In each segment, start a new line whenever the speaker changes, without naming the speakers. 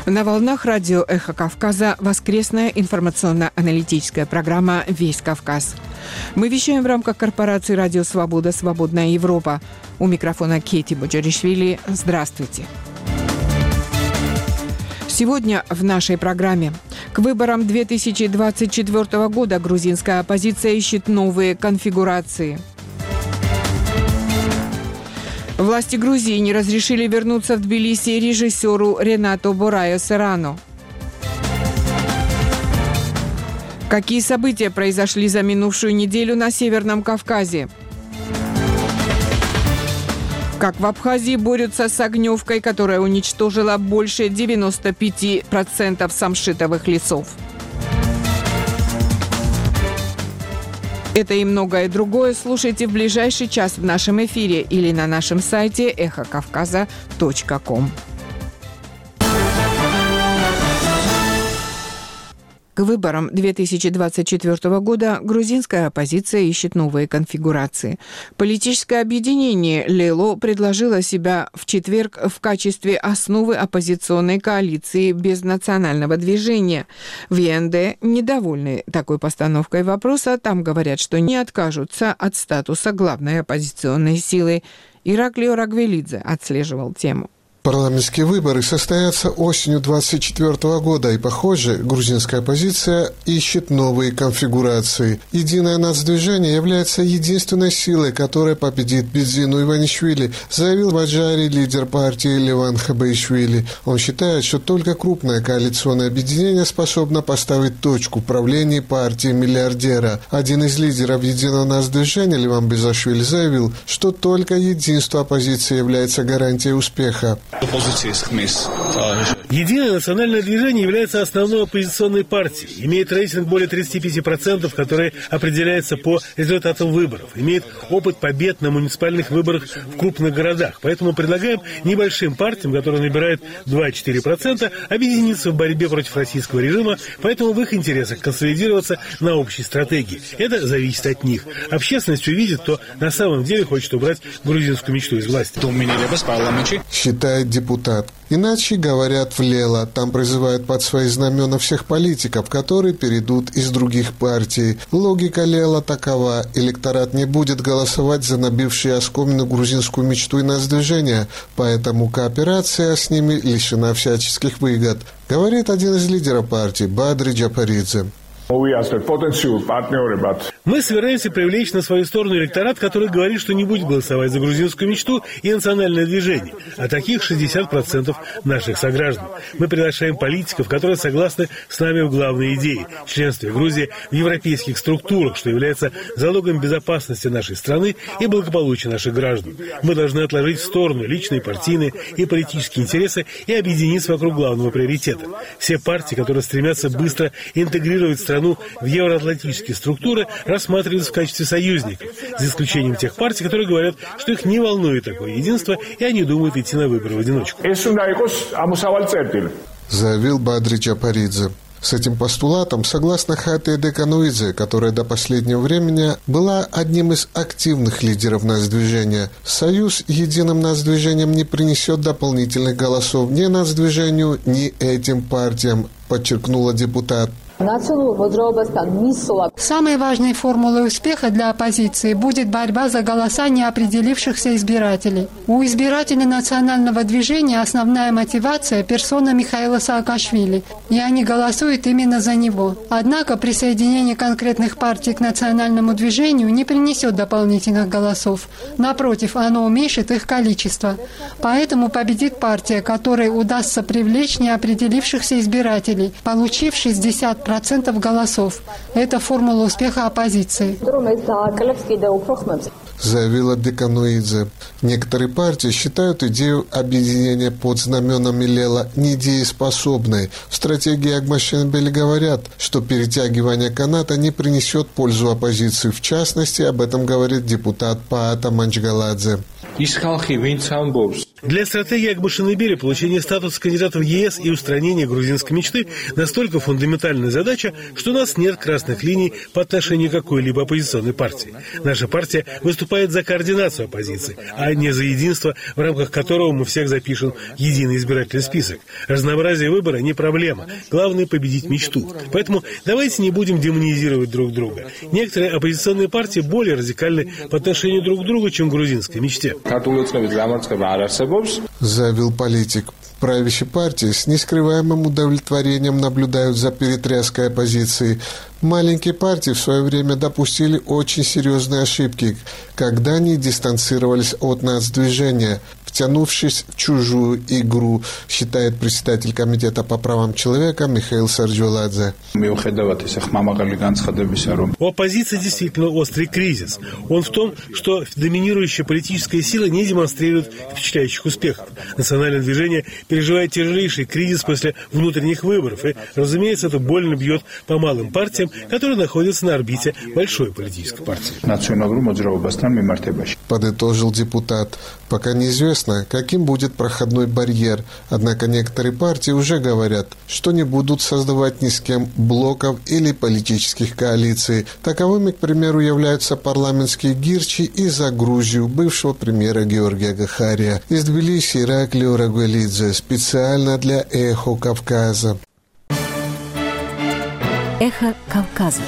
На волнах радио «Эхо Кавказа» воскресная информационно-аналитическая программа «Весь Кавказ». Мы вещаем в рамках корпорации «Радио Свобода. Свободная Европа». У микрофона Кети Боджаришвили. Здравствуйте. Сегодня в нашей программе. К выборам 2024 года грузинская оппозиция ищет новые конфигурации. Власти Грузии не разрешили вернуться в Тбилиси режиссеру Ренато Борайо Серрано. Какие события произошли за минувшую неделю на Северном Кавказе? Как в Абхазии борются с огневкой, которая уничтожила больше 95% самшитовых лесов. Это и многое другое слушайте в ближайший час в нашем эфире или на нашем сайте эхокавказа.ком. К выборам 2024 года грузинская оппозиция ищет новые конфигурации. Политическое объединение «Лело» предложило себя в четверг в качестве основы оппозиционной коалиции без национального движения. В ЕНД недовольны такой постановкой вопроса. Там говорят, что не откажутся от статуса главной оппозиционной силы. Ираклио Рагвелидзе отслеживал тему.
Парламентские выборы состоятся осенью 2024 года, и, похоже, грузинская оппозиция ищет новые конфигурации. Единое нацдвижение является единственной силой, которая победит Бедзину Иванишвили, заявил в Аджаре лидер партии Леван Хабаишвили. Он считает, что только крупное коалиционное объединение способно поставить точку в правлении партии миллиардера. Один из лидеров единого нацдвижения, Леван Безашвили, заявил, что только единство оппозиции является гарантией успеха.
Единое национальное движение является основной оппозиционной партией, имеет рейтинг более 35%, который определяется по результатам выборов, имеет опыт побед на муниципальных выборах в крупных городах. Поэтому предлагаем небольшим партиям, которые набирают 2-4%, объединиться в борьбе против российского режима, поэтому в их интересах консолидироваться на общей стратегии. Это зависит от них. Общественность увидит, кто на самом деле хочет убрать грузинскую мечту из власти.
Считает депутат. Иначе говорят в Лело. Там призывают под свои знамена всех политиков, которые перейдут из других партий. Логика Лело такова. Электорат не будет голосовать за набившие оскомину грузинскую мечту и нацдвижение, поэтому кооперация с ними лишена всяческих выгод, говорит один из лидеров партии Бадри Джапаридзе.
Мы собираемся привлечь на свою сторону электорат, который говорит, что не будет голосовать за грузинскую мечту и национальное движение, а таких 60% наших сограждан. Мы приглашаем политиков, которые согласны с нами в главной идее – членстве Грузии в европейских структурах, что является залогом безопасности нашей страны и благополучия наших граждан. Мы должны отложить в сторону личные, партийные и политические интересы и объединиться вокруг главного приоритета. Все партии, которые стремятся быстро интегрировать страну в евроатлантические структуры, рассматриваются в качестве союзников, за исключением тех партий, которые говорят, что их не волнует такое единство, и они думают идти на выборы в одиночку.
Заявил Бадри Джапаридзе. С этим постулатом согласна Хате Декануидзе, которая до последнего времени была одним из активных лидеров нацдвижения. Союз единым нацдвижением не принесет дополнительных голосов ни нацдвижению, ни этим партиям, подчеркнула депутат.
Самой важной формулой успеха для оппозиции будет борьба за голоса неопределившихся избирателей. У избирателей национального движения основная мотивация – персона Михаила Саакашвили, и они голосуют именно за него. Однако присоединение конкретных партий к национальному движению не принесет дополнительных голосов. Напротив, оно уменьшит их количество. Поэтому победит партия, которой удастся привлечь неопределившихся избирателей, получив 60% голосов. Это формула успеха оппозиции.
Заявила Декануидзе. Некоторые партии считают идею объединения под знаменами Лело недееспособной. В стратегии Агмашенбели говорят, что перетягивание каната не принесет пользу оппозиции. В частности, об этом говорит депутат Паата Манчгаладзе.
Для стратегии Акбашинебели получение статуса кандидата в ЕС и устранение грузинской мечты настолько фундаментальная задача, что у нас нет красных линий по отношению к какой-либо оппозиционной партии. Наша партия выступает за координацию оппозиции, а не за единство, в рамках которого мы всех запишем в единый избирательный список. Разнообразие выбора не проблема. Главное — победить мечту. Поэтому давайте не будем демонизировать друг друга. Некоторые оппозиционные партии более радикальны по отношению друг к другу, чем к грузинской мечте.
Заявил политик. Правящие партии с нескрываемым удовлетворением наблюдают за перетряской оппозиции. Маленькие партии в свое время допустили очень серьезные ошибки, когда они дистанцировались от нацдвижения, втянувшись в чужую игру, считает председатель Комитета по правам человека Михаил Сарджоладзе.
У оппозиции действительно острый кризис. Он в том, что доминирующая политическая сила не демонстрирует впечатляющих успехов. Национальное движение переживает тяжелейший кризис после внутренних выборов. И, разумеется, это больно бьет по малым партиям, которые находятся на орбите большой политической партии.
Подытожил депутат. Пока неизвестно, каким будет проходной барьер. Однако некоторые партии уже говорят, что не будут создавать ни с кем блоков или политических коалиций. Таковыми, к примеру, являются парламентские гирчи и за Грузию бывшего премьера Георгия Гахария. Из Тбилиси Ираклио Рагуэлидзе специально для «Эхо Кавказа».
«Эхо Кавказа».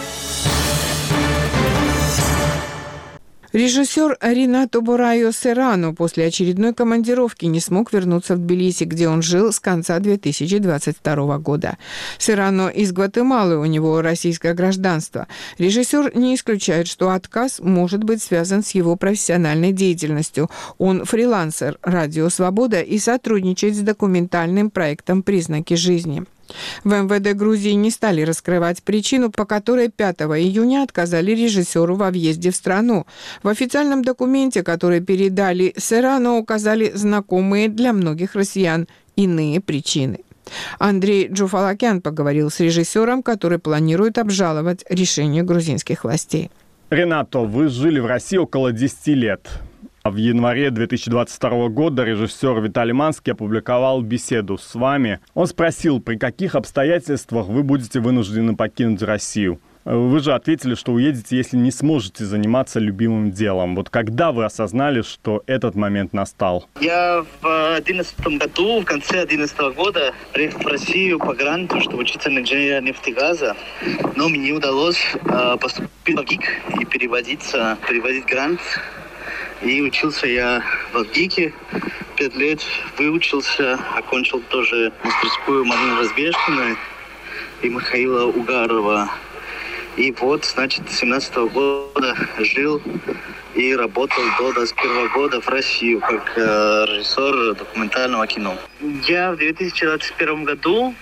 Режиссер Ринато Бурайо Серрано после очередной командировки не смог вернуться в Тбилиси, где он жил с конца 2022 года. Серрано из Гватемалы, у него российское гражданство. Режиссер не исключает, что отказ может быть связан с его профессиональной деятельностью. Он фрилансер «Радио Свобода» и сотрудничает с документальным проектом «Признаки жизни». В МВД Грузии не стали раскрывать причину, по которой 5 июня отказали режиссеру во въезде в страну. В официальном документе, который передали Серрано, указали знакомые для многих россиян иные причины. Андрей Джуфалакян поговорил с режиссером, который планирует обжаловать решение грузинских властей.
Ренато, вы жили в России около 10 лет. В январе 2022 года режиссер Виталий Манский опубликовал беседу с вами. Он спросил, при каких обстоятельствах вы будете вынуждены покинуть Россию. Вы же ответили, что уедете, если не сможете заниматься любимым делом. Вот когда вы осознали, что этот момент настал?
Я в 2011 году, в конце 2011 года, приехал в Россию по гранту, чтобы учиться на инженера нефтегаза. Но мне не удалось поступить в ГИК и переводить грант. И учился я в ГИКе 5 лет, выучился, окончил тоже мастерскую Марины Разбежкиной и Михаила Угарова. И вот, значит, с 17 года жил и работал до 21 года в России как режиссер документального кино. Я в 2021 году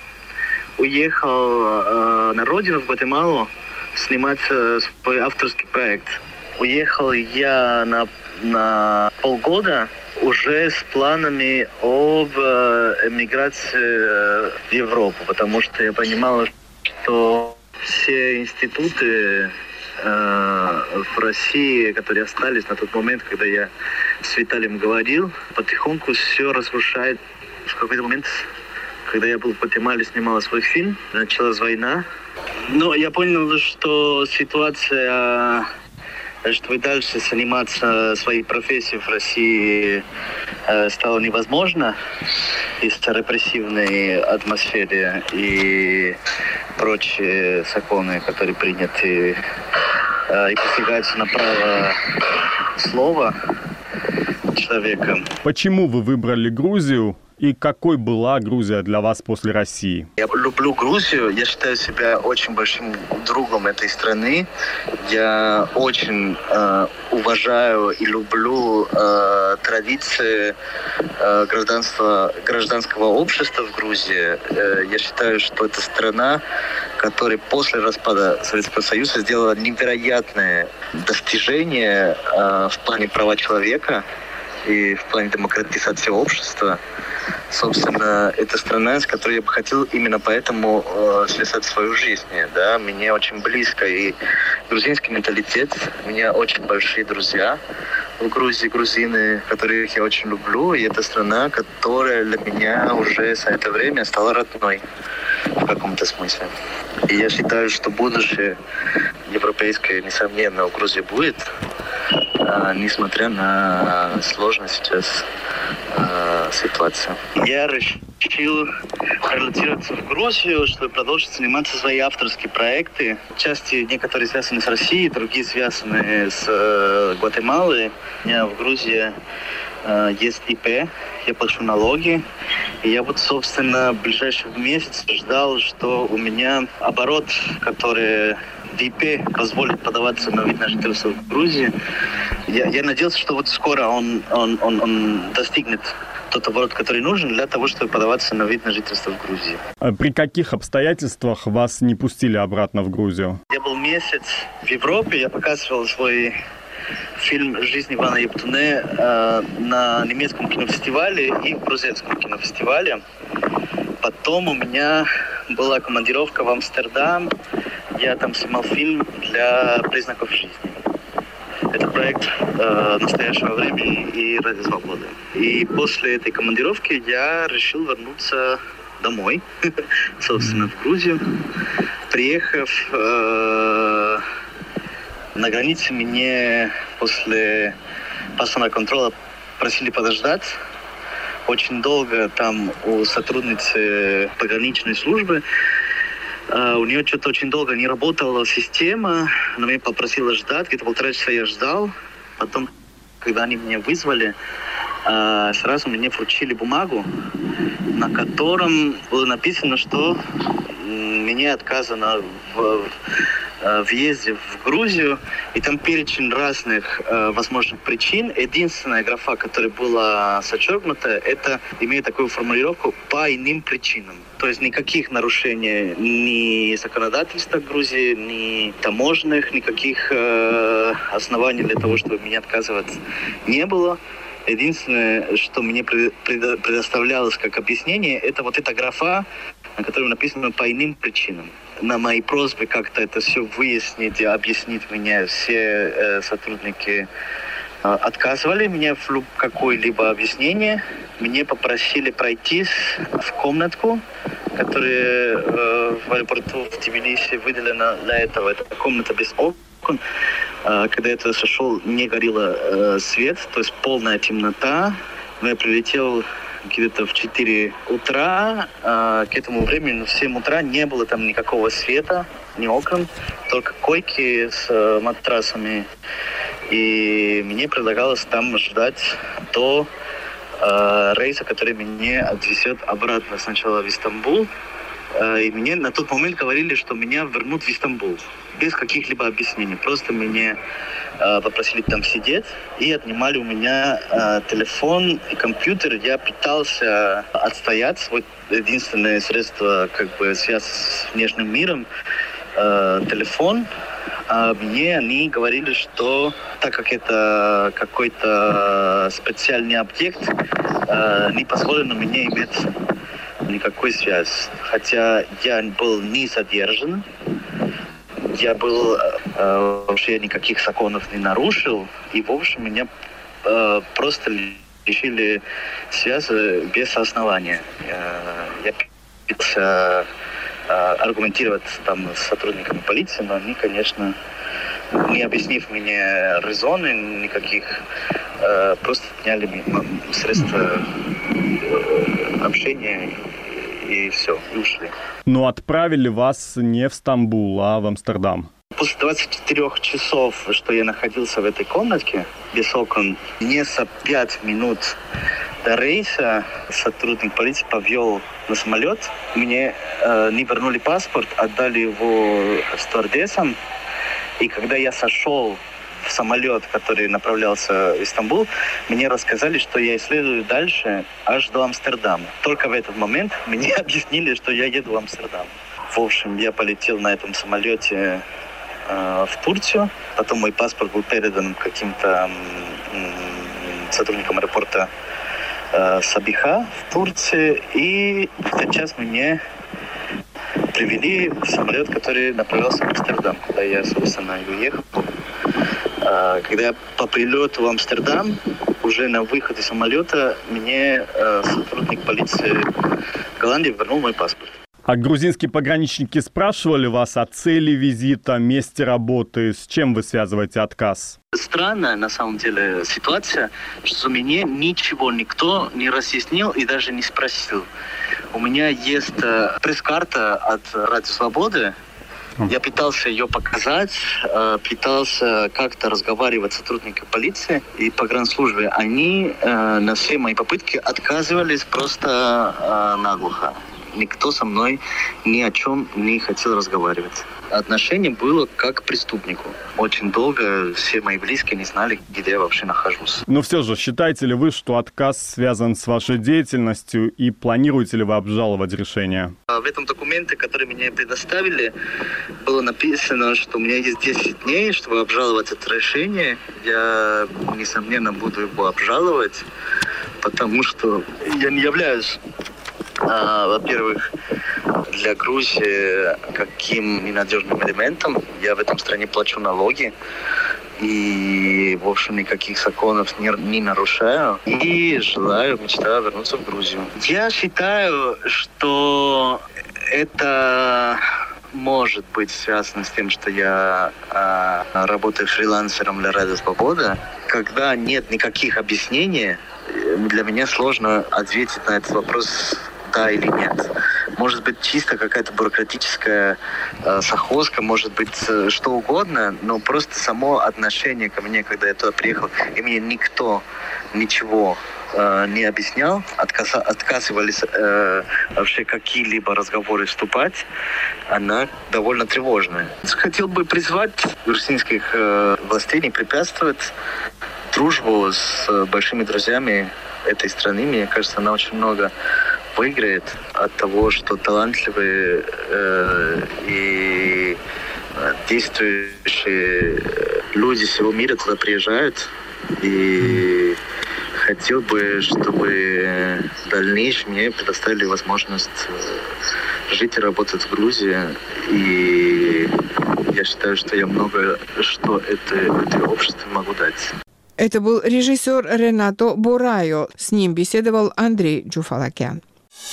уехал на родину, в Гватемалу, снимать свой авторский проект. Уехал я на полгода уже с планами об эмиграции в Европу, потому что я понимал, что все институты в России, которые остались на тот момент, когда я с Виталием говорил, потихоньку все разрушает. В какой-то момент, когда я был в Гватемале, снимал свой фильм, началась война. Но я понял, что ситуация, что и дальше заниматься своей профессией в России стало невозможно из-за репрессивной атмосферы и прочие законы, которые приняты и посягаются на право слова человека.
Почему вы выбрали Грузию? И какой была Грузия для вас после России?
Я люблю Грузию. Я считаю себя очень большим другом этой страны. Я очень уважаю и люблю традиции гражданского общества в Грузии. Я считаю, что это страна, которая после распада Советского Союза сделала невероятные достижения в плане права человека и в плане демократизации общества. Собственно, это страна, с которой я бы хотел именно поэтому связать свою жизнь. Да? Мне очень близко и грузинский менталитет. У меня очень большие друзья в Грузии грузины, которых я очень люблю, и это страна, которая для меня уже за это время стала родной в каком-то смысле. И я считаю, что будущее европейское, несомненно, у Грузии будет, несмотря на сложность сейчас ситуации. Я решил релацироваться в Грузию, чтобы продолжить заниматься свои авторские проекты. Части некоторые связаны с Россией, другие связаны с Гватемалой. У меня в Грузии есть ИП, я плачу налоги. И я вот, собственно, в ближайший месяц ждал, что у меня оборот, который в ИП позволит подаваться на вид на жительство в Грузии. Я надеялся, что вот скоро он достигнет тот оборот, который нужен для того, чтобы подаваться на вид на жительство в Грузии.
А при каких обстоятельствах вас не пустили обратно в Грузию?
Я был месяц в Европе, я показывал свой фильм «Жизнь Ивана Ептуне» на немецком кинофестивале и в грузинском кинофестивале. Потом у меня была командировка в Амстердам. Я там снимал фильм для признаков жизни. Это проект настоящего времени и ради свободы. И после этой командировки я решил вернуться домой, собственно, в Грузию. Приехав на границе, меня после паспортного контроля просили подождать. Очень долго там у сотрудницы пограничной службы. У нее что-то очень долго не работала система. Она меня попросила ждать. Где-то 1,5 часа я ждал. Потом, когда они меня вызвали, сразу мне вручили бумагу, на котором было написано, что мне отказано в въезде в Грузию, и там перечень разных возможных причин. Единственная графа, которая была зачеркнута, это имеет такую формулировку «по иным причинам». То есть никаких нарушений ни законодательства Грузии, ни таможенных, никаких оснований для того, чтобы меня отказывать, не было. Единственное, что мне предоставлялось как объяснение, это вот эта графа, на которой написано «по иным причинам». На мои просьбы как-то это все выяснить и объяснить мне все сотрудники отказывали мне в какое-либо объяснение. Мне попросили пройти в комнатку, которая в аэропорту в Тбилиси выделена для этого. Это комната без окон. Когда я туда сошел, не горел свет, то есть полная темнота. Но я прилетел где-то в 4 утра. К этому времени в 7 утра не было там никакого света, ни окон, только койки с матрасами. И мне предлагалось там ждать до рейса, который меня отвезет обратно сначала в Стамбул. И мне на тот момент говорили, что меня вернут в Стамбул. Без каких-либо объяснений. Просто меня попросили там сидеть и отнимали у меня телефон и компьютер. Я пытался отстоять свой единственное средство связи с внешним миром, телефон. А мне они говорили, что так как это какой-то специальный объект, не позволено мне иметь никакой связи. Хотя я был не задержан, я был вообще никаких законов не нарушил, и в общем меня просто лишили связи без основания. Я пытался аргументировать там с сотрудниками полиции, но они, конечно, не объяснив мне резоны никаких, просто отняли средства общения и все, и ушли.
Но отправили вас не в Стамбул, а в Амстердам.
После 24 часов, что я находился в этой комнатке без окон, мне за 5 минут до рейса сотрудник полиции повел на самолет. Мне не вернули паспорт, отдали его стюардессам. И когда я сошел в самолет, который направлялся в Стамбул, мне рассказали, что я исследую дальше аж до Амстердама. Только в этот момент мне объяснили, что я еду в Амстердам. В общем, я полетел на этом самолете в Турцию. Потом мой паспорт был передан каким-то сотрудникам аэропорта Сабиха в Турции. И сейчас меня привели в самолет, который направлялся в Амстердам, куда я, собственно, и уехал. Когда я по прилету в Амстердам, уже на выходе самолета, мне сотрудник полиции Голландии вернул мой паспорт.
А грузинские пограничники спрашивали вас о цели визита, месте работы? С чем вы связываете отказ?
Странная, на самом деле, ситуация, что мне ничего никто не разъяснил и даже не спросил. У меня есть пресс-карта от Радио Свободы. Я пытался ее показать, пытался как-то разговаривать с сотрудниками полиции и погранслужбы. Они на все мои попытки отказывались просто наглухо. Никто со мной ни о чем не хотел разговаривать. Отношение было как к преступнику. Очень долго все мои близкие не знали, где я вообще нахожусь.
Но все же, считаете ли вы, что отказ связан с вашей деятельностью и планируете ли вы обжаловать решение?
В этом документе, который мне предоставили, было написано, что у меня есть 10 дней, чтобы обжаловать это решение. Я, несомненно, буду его обжаловать, потому что я не являюсь, во-первых, для Грузии каким ненадежным элементом. Я в этом стране плачу налоги и, в общем, никаких законов не нарушаю. И мечтаю вернуться в Грузию. Я считаю, что это может быть связано с тем, что я работаю фрилансером для Радио Свобода. Когда нет никаких объяснений, для меня сложно ответить на этот вопрос да или нет. Может быть, чисто какая-то бюрократическая сахозка, может быть, что угодно, но просто само отношение ко мне, когда я туда приехал, и мне никто ничего не объяснял, отказывались вообще какие-либо разговоры вступать, она довольно тревожная. Хотел бы призвать грузинских властей не препятствовать дружбу с большими друзьями этой страны. Мне кажется, она очень много выиграет от того, что талантливые и действующие люди всего мира туда приезжают. И хотел бы, чтобы в дальнейшем мне предоставили возможность жить и работать в Грузии. И я считаю, что я много что это обществу могу дать.
Это был режиссер Ренато Борайо. С ним беседовал Андрей Джуфалакян.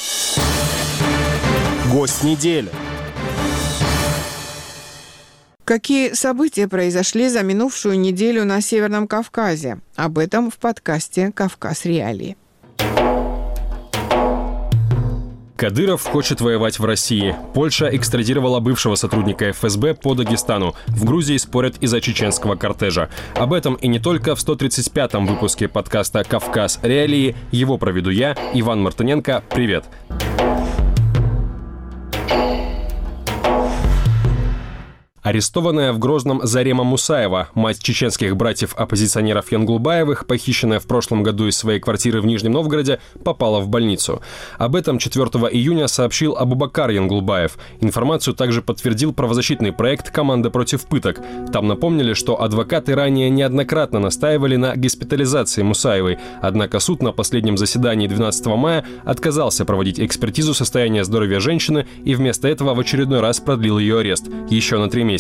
Гость недели.
Какие события произошли за минувшую неделю на Северном Кавказе? Об этом в подкасте «Кавказ. Реалии».
Кадыров хочет воевать в России. Польша экстрадировала бывшего сотрудника ФСБ по Дагестану. В Грузии спорят из-за чеченского кортежа. Об этом и не только в 135-м выпуске подкаста «Кавказ. Реалии». Его проведу я, Иван Мартыненко. Привет! Арестованная в Грозном Зарема Мусаева, мать чеченских братьев-оппозиционеров Янгулбаевых, похищенная в прошлом году из своей квартиры в Нижнем Новгороде, попала в больницу. Об этом 4 июня сообщил Абубакар Янгулбаев. Информацию также подтвердил правозащитный проект «Команда против пыток». Там напомнили, что адвокаты ранее неоднократно настаивали на госпитализации Мусаевой. Однако суд на последнем заседании 12 мая отказался проводить экспертизу состояния здоровья женщины и вместо этого в очередной раз продлил ее арест еще на 3 месяца.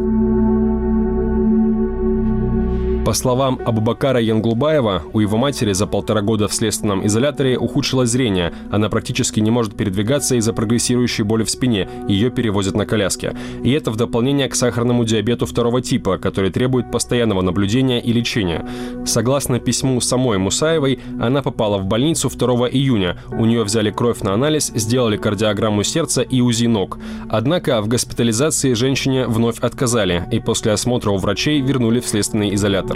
По словам Абубакара Янгулбаева, у его матери за 1,5 года в следственном изоляторе ухудшилось зрение. Она практически не может передвигаться из-за прогрессирующей боли в спине. Ее перевозят на коляске. И это в дополнение к сахарному диабету 2 типа, который требует постоянного наблюдения и лечения. Согласно письму самой Мусаевой, она попала в больницу 2 июня. У нее взяли кровь на анализ, сделали кардиограмму сердца и УЗИ ног. Однако в госпитализации женщине вновь отказали, и после осмотра у врачей вернули в следственный изолятор.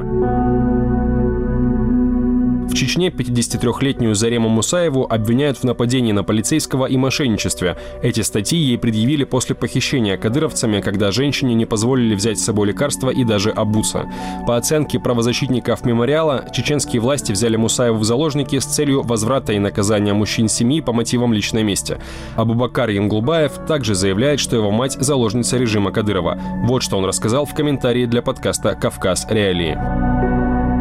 В Чечне 53-летнюю Зарему Мусаеву обвиняют в нападении на полицейского и мошенничестве. Эти статьи ей предъявили после похищения кадыровцами, когда женщине не позволили взять с собой лекарства и даже обуться. По оценке правозащитников мемориала, чеченские власти взяли Мусаеву в заложники с целью возврата и наказания мужчин семьи по мотивам личной мести. Абубакар Янгулбаев также заявляет, что его мать – заложница режима Кадырова. Вот что он рассказал в комментарии для подкаста «Кавказ. Реалии».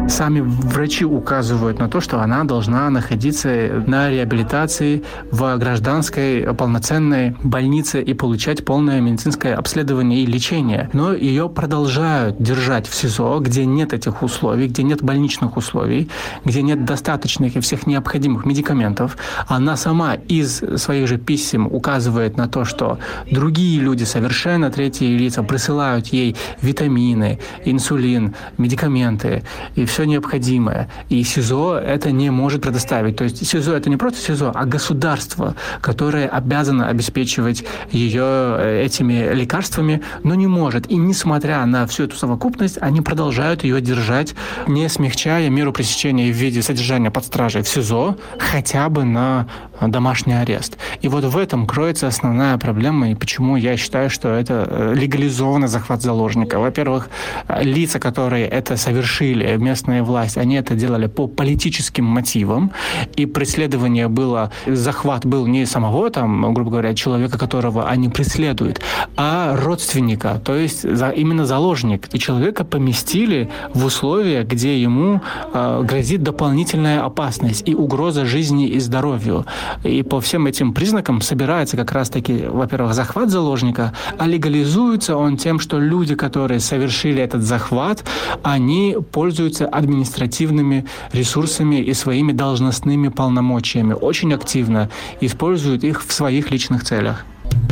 Сами врачи указывают на то, что она должна находиться на реабилитации в гражданской полноценной больнице и получать полное медицинское обследование и лечение. Но ее продолжают держать в СИЗО, где нет этих условий, где нет больничных условий, где нет достаточных и всех необходимых медикаментов. Она сама из своих же писем указывает на то, что другие люди, совершенно третьи лица, присылают ей витамины, инсулин, медикаменты и все необходимое. И СИЗО это не может предоставить. То есть СИЗО это не просто СИЗО, а государство, которое обязано обеспечивать ее этими лекарствами, но не может. И несмотря на всю эту совокупность, они продолжают ее держать, не смягчая меру пресечения в виде содержания под стражей в СИЗО, хотя бы на домашний арест. И вот в этом кроется основная проблема, и почему я считаю, что это легализованный захват заложника. Во-первых, лица, которые это совершили, местная власть, они это делали по политическим мотивам, и преследование было, захват был не самого, там, грубо говоря, человека, которого они преследуют, а родственника, то есть именно заложник. И человека поместили в условия, где ему грозит дополнительная опасность и угроза жизни и здоровью. И по всем этим признакам собирается как раз-таки, во-первых, захват заложника, а легализуется он тем, что люди, которые совершили этот захват, они пользуются административными ресурсами и своими должностными полномочиями, очень активно используют их в своих личных целях.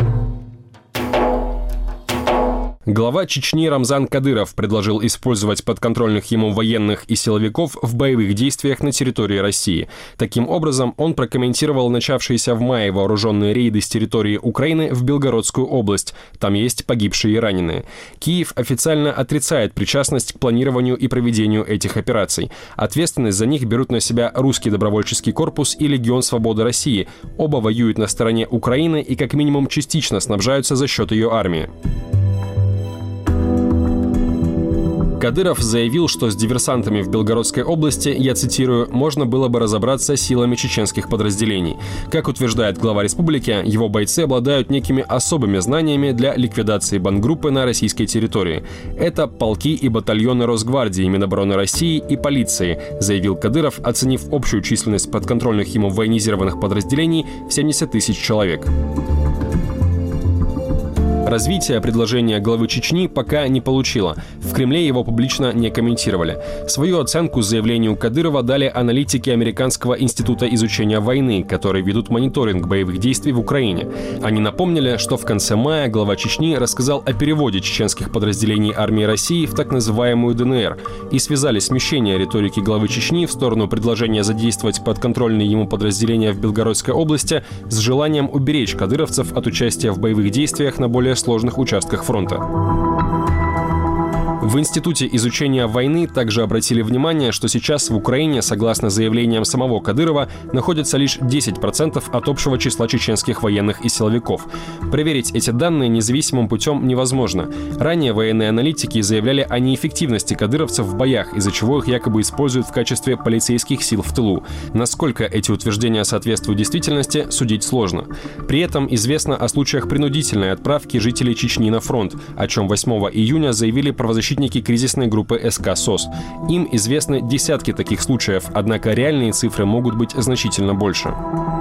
Глава Чечни Рамзан Кадыров предложил использовать подконтрольных ему военных и силовиков в боевых действиях на территории России. Таким образом, он прокомментировал начавшиеся в мае вооруженные рейды с территории Украины в Белгородскую область. Там есть погибшие и раненые. Киев официально отрицает причастность к планированию и проведению этих операций. Ответственность за них берут на себя Русский добровольческий корпус и Легион Свободы России. Оба воюют на стороне Украины и как минимум частично снабжаются за счет ее армии. Кадыров заявил, что с диверсантами в Белгородской области, я цитирую, можно было бы разобраться силами чеченских подразделений. Как утверждает глава республики, его бойцы обладают некими особыми знаниями для ликвидации бандгруппы на российской территории. Это полки и батальоны Росгвардии, Минобороны России и полиции, заявил Кадыров, оценив общую численность подконтрольных ему военизированных подразделений в 70 тысяч человек. Развитие предложения главы Чечни пока не получило. В Кремле его публично не комментировали. Свою оценку заявлению Кадырова дали аналитики Американского института изучения войны, которые ведут мониторинг боевых действий в Украине. Они напомнили, что в конце мая глава Чечни рассказал о переводе чеченских подразделений армии России в так называемую ДНР и связали смещение риторики главы Чечни в сторону предложения задействовать подконтрольные ему подразделения в Белгородской области с желанием уберечь кадыровцев от участия в боевых действиях на более сложных участках фронта. В Институте изучения войны также обратили внимание, что сейчас в Украине, согласно заявлениям самого Кадырова, находится лишь 10% от общего числа чеченских военных и силовиков. Проверить эти данные независимым путем невозможно. Ранее военные аналитики заявляли о неэффективности кадыровцев в боях, из-за чего их якобы используют в качестве полицейских сил в тылу. Насколько эти утверждения соответствуют действительности, судить сложно. При этом известно о случаях принудительной отправки жителей Чечни на фронт, о чем 8 июня заявили правозащитники кризисной группы СК СОС. Им известны десятки таких случаев, однако реальные цифры могут быть значительно больше.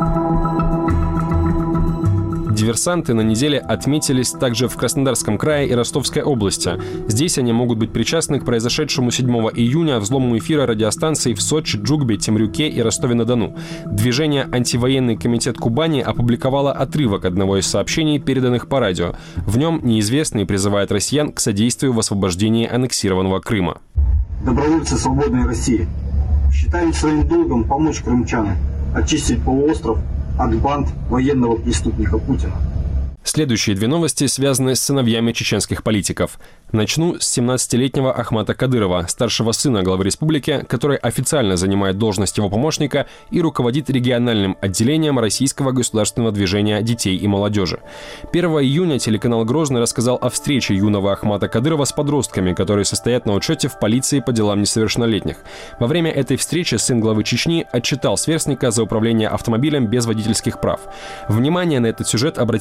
Диверсанты на неделе отметились также в Краснодарском крае и Ростовской области. Здесь они могут быть причастны к произошедшему 7 июня взлому эфира радиостанций в Сочи, Джугбе, Темрюке и Ростове-на-Дону. Движение «Антивоенный комитет Кубани» опубликовало отрывок одного из сообщений, переданных по радио. В нем неизвестный призывает россиян к содействию в освобождении аннексированного Крыма.
Добровольцы свободной России считают своим долгом помочь крымчанам очистить полуостров от банд военного преступника Путина.
Следующие две новости связаны с сыновьями чеченских политиков. Начну с 17-летнего Ахмата Кадырова, старшего сына главы республики, который официально занимает должность его помощника и руководит региональным отделением Российского государственного движения детей и молодежи. 1 июня телеканал «Грозный» рассказал о встрече юного Ахмата Кадырова с подростками, которые состоят на учете в полиции по делам несовершеннолетних. Во время этой встречи сын главы Чечни отчитал сверстника за управление автомобилем без водительских прав. Внимание на этот сюжет обратили оппозиционные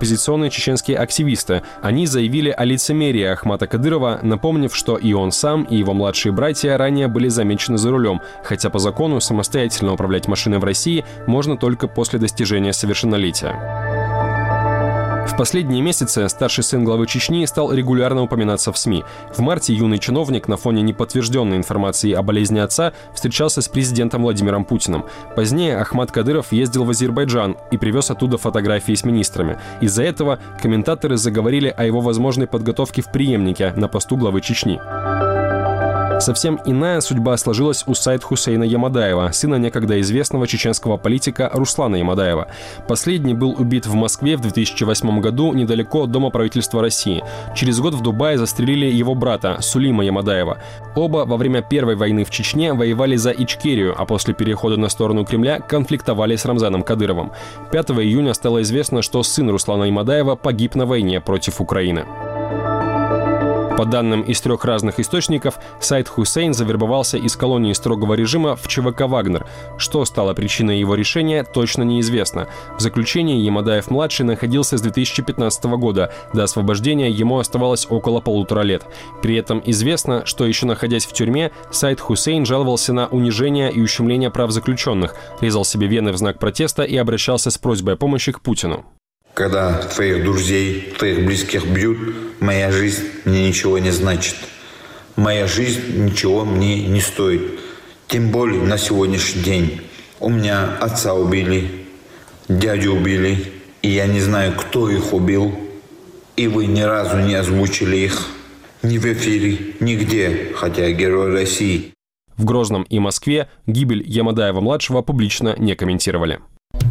оппозиционные чеченские активисты. Они заявили о лицемерии Ахмата Кадырова, напомнив, что и он сам, и его младшие братья ранее были замечены за рулем, хотя по закону самостоятельно управлять машиной в России можно только после достижения совершеннолетия. В последние месяцы старший сын главы Чечни стал регулярно упоминаться в СМИ. В марте юный чиновник на фоне неподтвержденной информации о болезни отца встречался с президентом Владимиром Путиным. Позднее Ахмат Кадыров ездил в Азербайджан и привез оттуда фотографии с министрами. Из-за этого комментаторы заговорили о его возможной подготовке в преемнике на посту главы Чечни. Совсем иная судьба сложилась у Саид Хусейна Ямадаева, сына некогда известного чеченского политика Руслана Ямадаева. Последний был убит в Москве в 2008 году недалеко от Дома правительства России. Через год в Дубае застрелили его брата Сулима Ямадаева. Оба во время Первой войны в Чечне воевали за Ичкерию, а после перехода на сторону Кремля конфликтовали с Рамзаном Кадыровым. 5 июня стало известно, что сын Руслана Ямадаева погиб на войне против Украины. По данным из 3 разных источников, Саид Хусейн завербовался из колонии строгого режима в ЧВК «Вагнер». Что стало причиной его решения, точно неизвестно. В заключении Ямадаев-младший находился с 2015 года. До освобождения ему оставалось около 1,5 лет. При этом известно, что еще находясь в тюрьме, Саид Хусейн жаловался на унижение и ущемление прав заключенных, резал себе вены в знак протеста и обращался с просьбой о помощи к Путину.
Когда твоих друзей, твоих близких бьют, моя жизнь мне ничего не значит. Моя жизнь ничего мне не стоит. Тем более на сегодняшний день. У меня отца убили, дядю убили, и я не знаю, кто их убил. И вы ни разу не озвучили их ни в эфире, нигде, хотя я герой России.
В Грозном и Москве гибель Ямадаева-младшего публично не комментировали.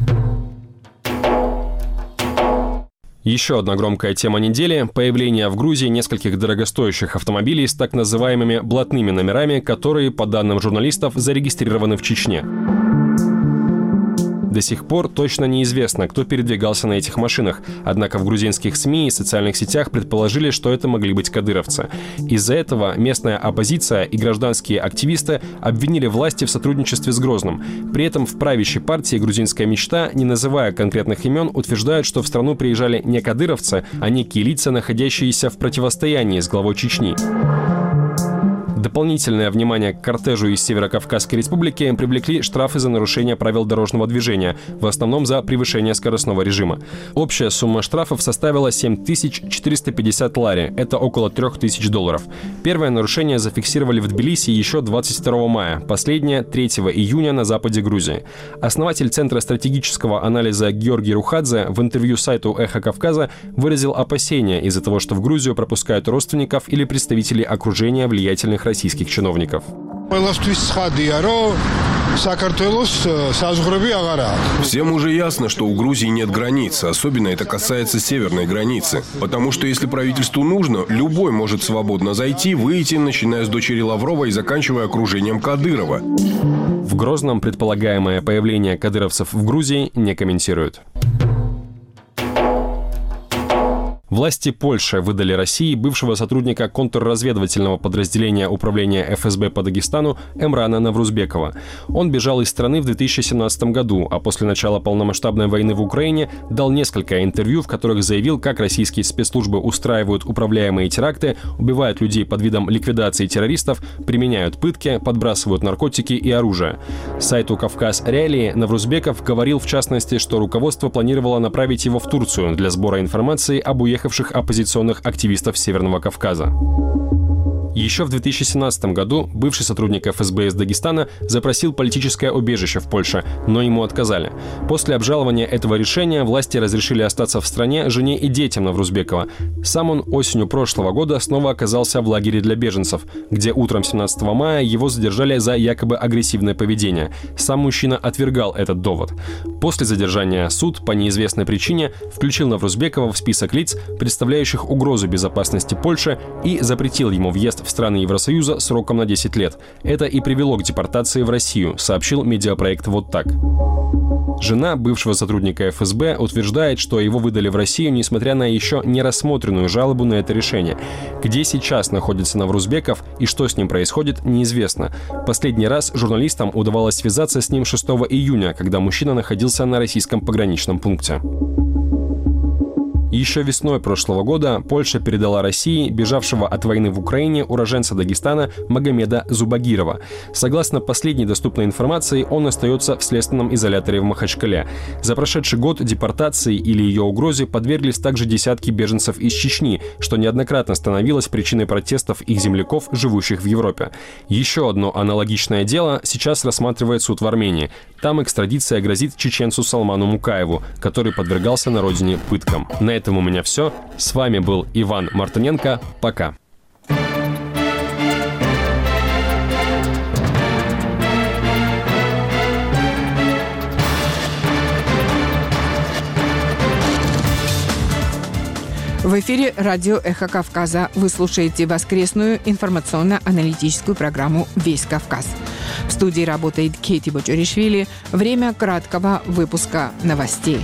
Еще одна громкая тема недели – появление в Грузии нескольких дорогостоящих автомобилей с так называемыми блатными номерами, которые, по данным журналистов, зарегистрированы в Чечне. До сих пор точно неизвестно, кто передвигался на этих машинах, однако в грузинских СМИ и социальных сетях предположили, что это могли быть кадыровцы. Из-за этого местная оппозиция и гражданские активисты обвинили власти в сотрудничестве с Грозным. При этом в правящей партии «Грузинская мечта», не называя конкретных имен, утверждают, что в страну приезжали не кадыровцы, а некие лица, находящиеся в противостоянии с главой Чечни. Дополнительное внимание к кортежу из Северо-Кавказской республики привлекли штрафы за нарушение правил дорожного движения, в основном за превышение скоростного режима. Общая сумма штрафов составила 7450 лари, это около $3000. Первое нарушение зафиксировали в Тбилиси еще 22 мая, последнее 3 июня на западе Грузии. Основатель Центра стратегического анализа Георгий Рухадзе в интервью сайту «Эхо Кавказа» выразил опасения из-за того, что в Грузию пропускают родственников или представителей окружения влиятельных российских чиновников.
Всем уже ясно, что у Грузии нет границ, особенно это касается северной границы. Потому что если правительству нужно, любой может свободно зайти, выйти, начиная с дочери Лаврова и заканчивая окружением Кадырова.
В Грозном предполагаемое появление кадыровцев в Грузии не комментируют. Власти Польши выдали России бывшего сотрудника контрразведывательного подразделения управления ФСБ по Дагестану Эмрана Наврузбекова. Он бежал из страны в 2017 году, а после начала полномасштабной войны в Украине дал несколько интервью, в которых заявил, как российские спецслужбы устраивают управляемые теракты, убивают людей под видом ликвидации террористов, применяют пытки, подбрасывают наркотики и оружие. Сайту «Кавказ Реалии» Наврузбеков говорил, в частности, что руководство планировало направить его в Турцию для сбора информации об уехавших оппозиционных активистов Северного Кавказа. Еще в 2017 году бывший сотрудник ФСБ из Дагестана запросил политическое убежище в Польше, но ему отказали. После обжалования этого решения власти разрешили остаться в стране жене и детям Наврузбекова. Сам он осенью прошлого года снова оказался в лагере для беженцев, где утром 17 мая его задержали за якобы агрессивное поведение. Сам мужчина отвергал этот довод. После задержания суд по неизвестной причине включил Наврузбекова в список лиц, представляющих угрозу безопасности Польши, и запретил ему въезд в страны Евросоюза сроком на 10 лет. Это и привело к депортации в Россию, сообщил медиапроект «Вот так». Жена бывшего сотрудника ФСБ утверждает, что его выдали в Россию, несмотря на еще не рассмотренную жалобу на это решение. Где сейчас находится Наврузбеков и что с ним происходит, неизвестно. Последний раз журналистам удавалось связаться с ним 6 июня, когда мужчина находился на российском пограничном пункте. Еще весной прошлого года Польша передала России бежавшего от войны в Украине уроженца Дагестана Магомеда Зубагирова. Согласно последней доступной информации, он остается в следственном изоляторе в Махачкале. За прошедший год депортации или ее угрозе подверглись также десятки беженцев из Чечни, что неоднократно становилось причиной протестов их земляков, живущих в Европе. Еще одно аналогичное дело сейчас рассматривает суд в Армении. Там экстрадиция грозит чеченцу Салману Мукаеву, который подвергался на родине пыткам. На этом у меня все. С вами был Иван Мартыненко. Пока.
В эфире радио «Эхо Кавказа». Вы слушаете воскресную информационно-аналитическую программу «Весь Кавказ». В студии работает Кейти Бочоришвили. Время краткого выпуска новостей.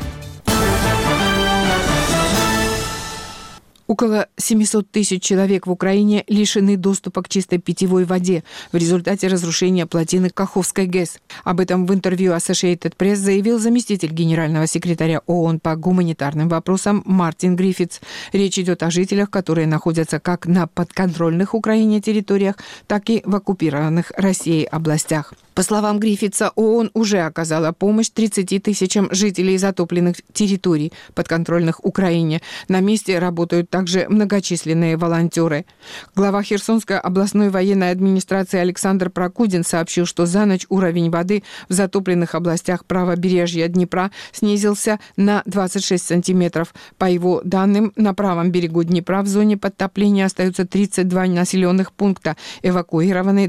Около 700 тысяч человек в Украине лишены доступа к чистой питьевой воде в результате разрушения плотины Каховской ГЭС. Об этом в интервью Associated Press заявил заместитель генерального секретаря ООН по гуманитарным вопросам Мартин Гриффитс. Речь идет о жителях, которые находятся как на подконтрольных Украине территориях, так и в оккупированных Россией областях. По словам Гриффитса, ООН уже оказала помощь 30 тысячам жителей затопленных территорий, подконтрольных Украине. На месте работают также многочисленные волонтеры. Глава Херсонской областной военной администрации Александр Прокудин сообщил, что за ночь уровень воды в затопленных областях правобережья Днепра снизился на 26 сантиметров. По его данным, на правом берегу Днепра в зоне подтопления остаются 32 населенных пункта, эвакуированы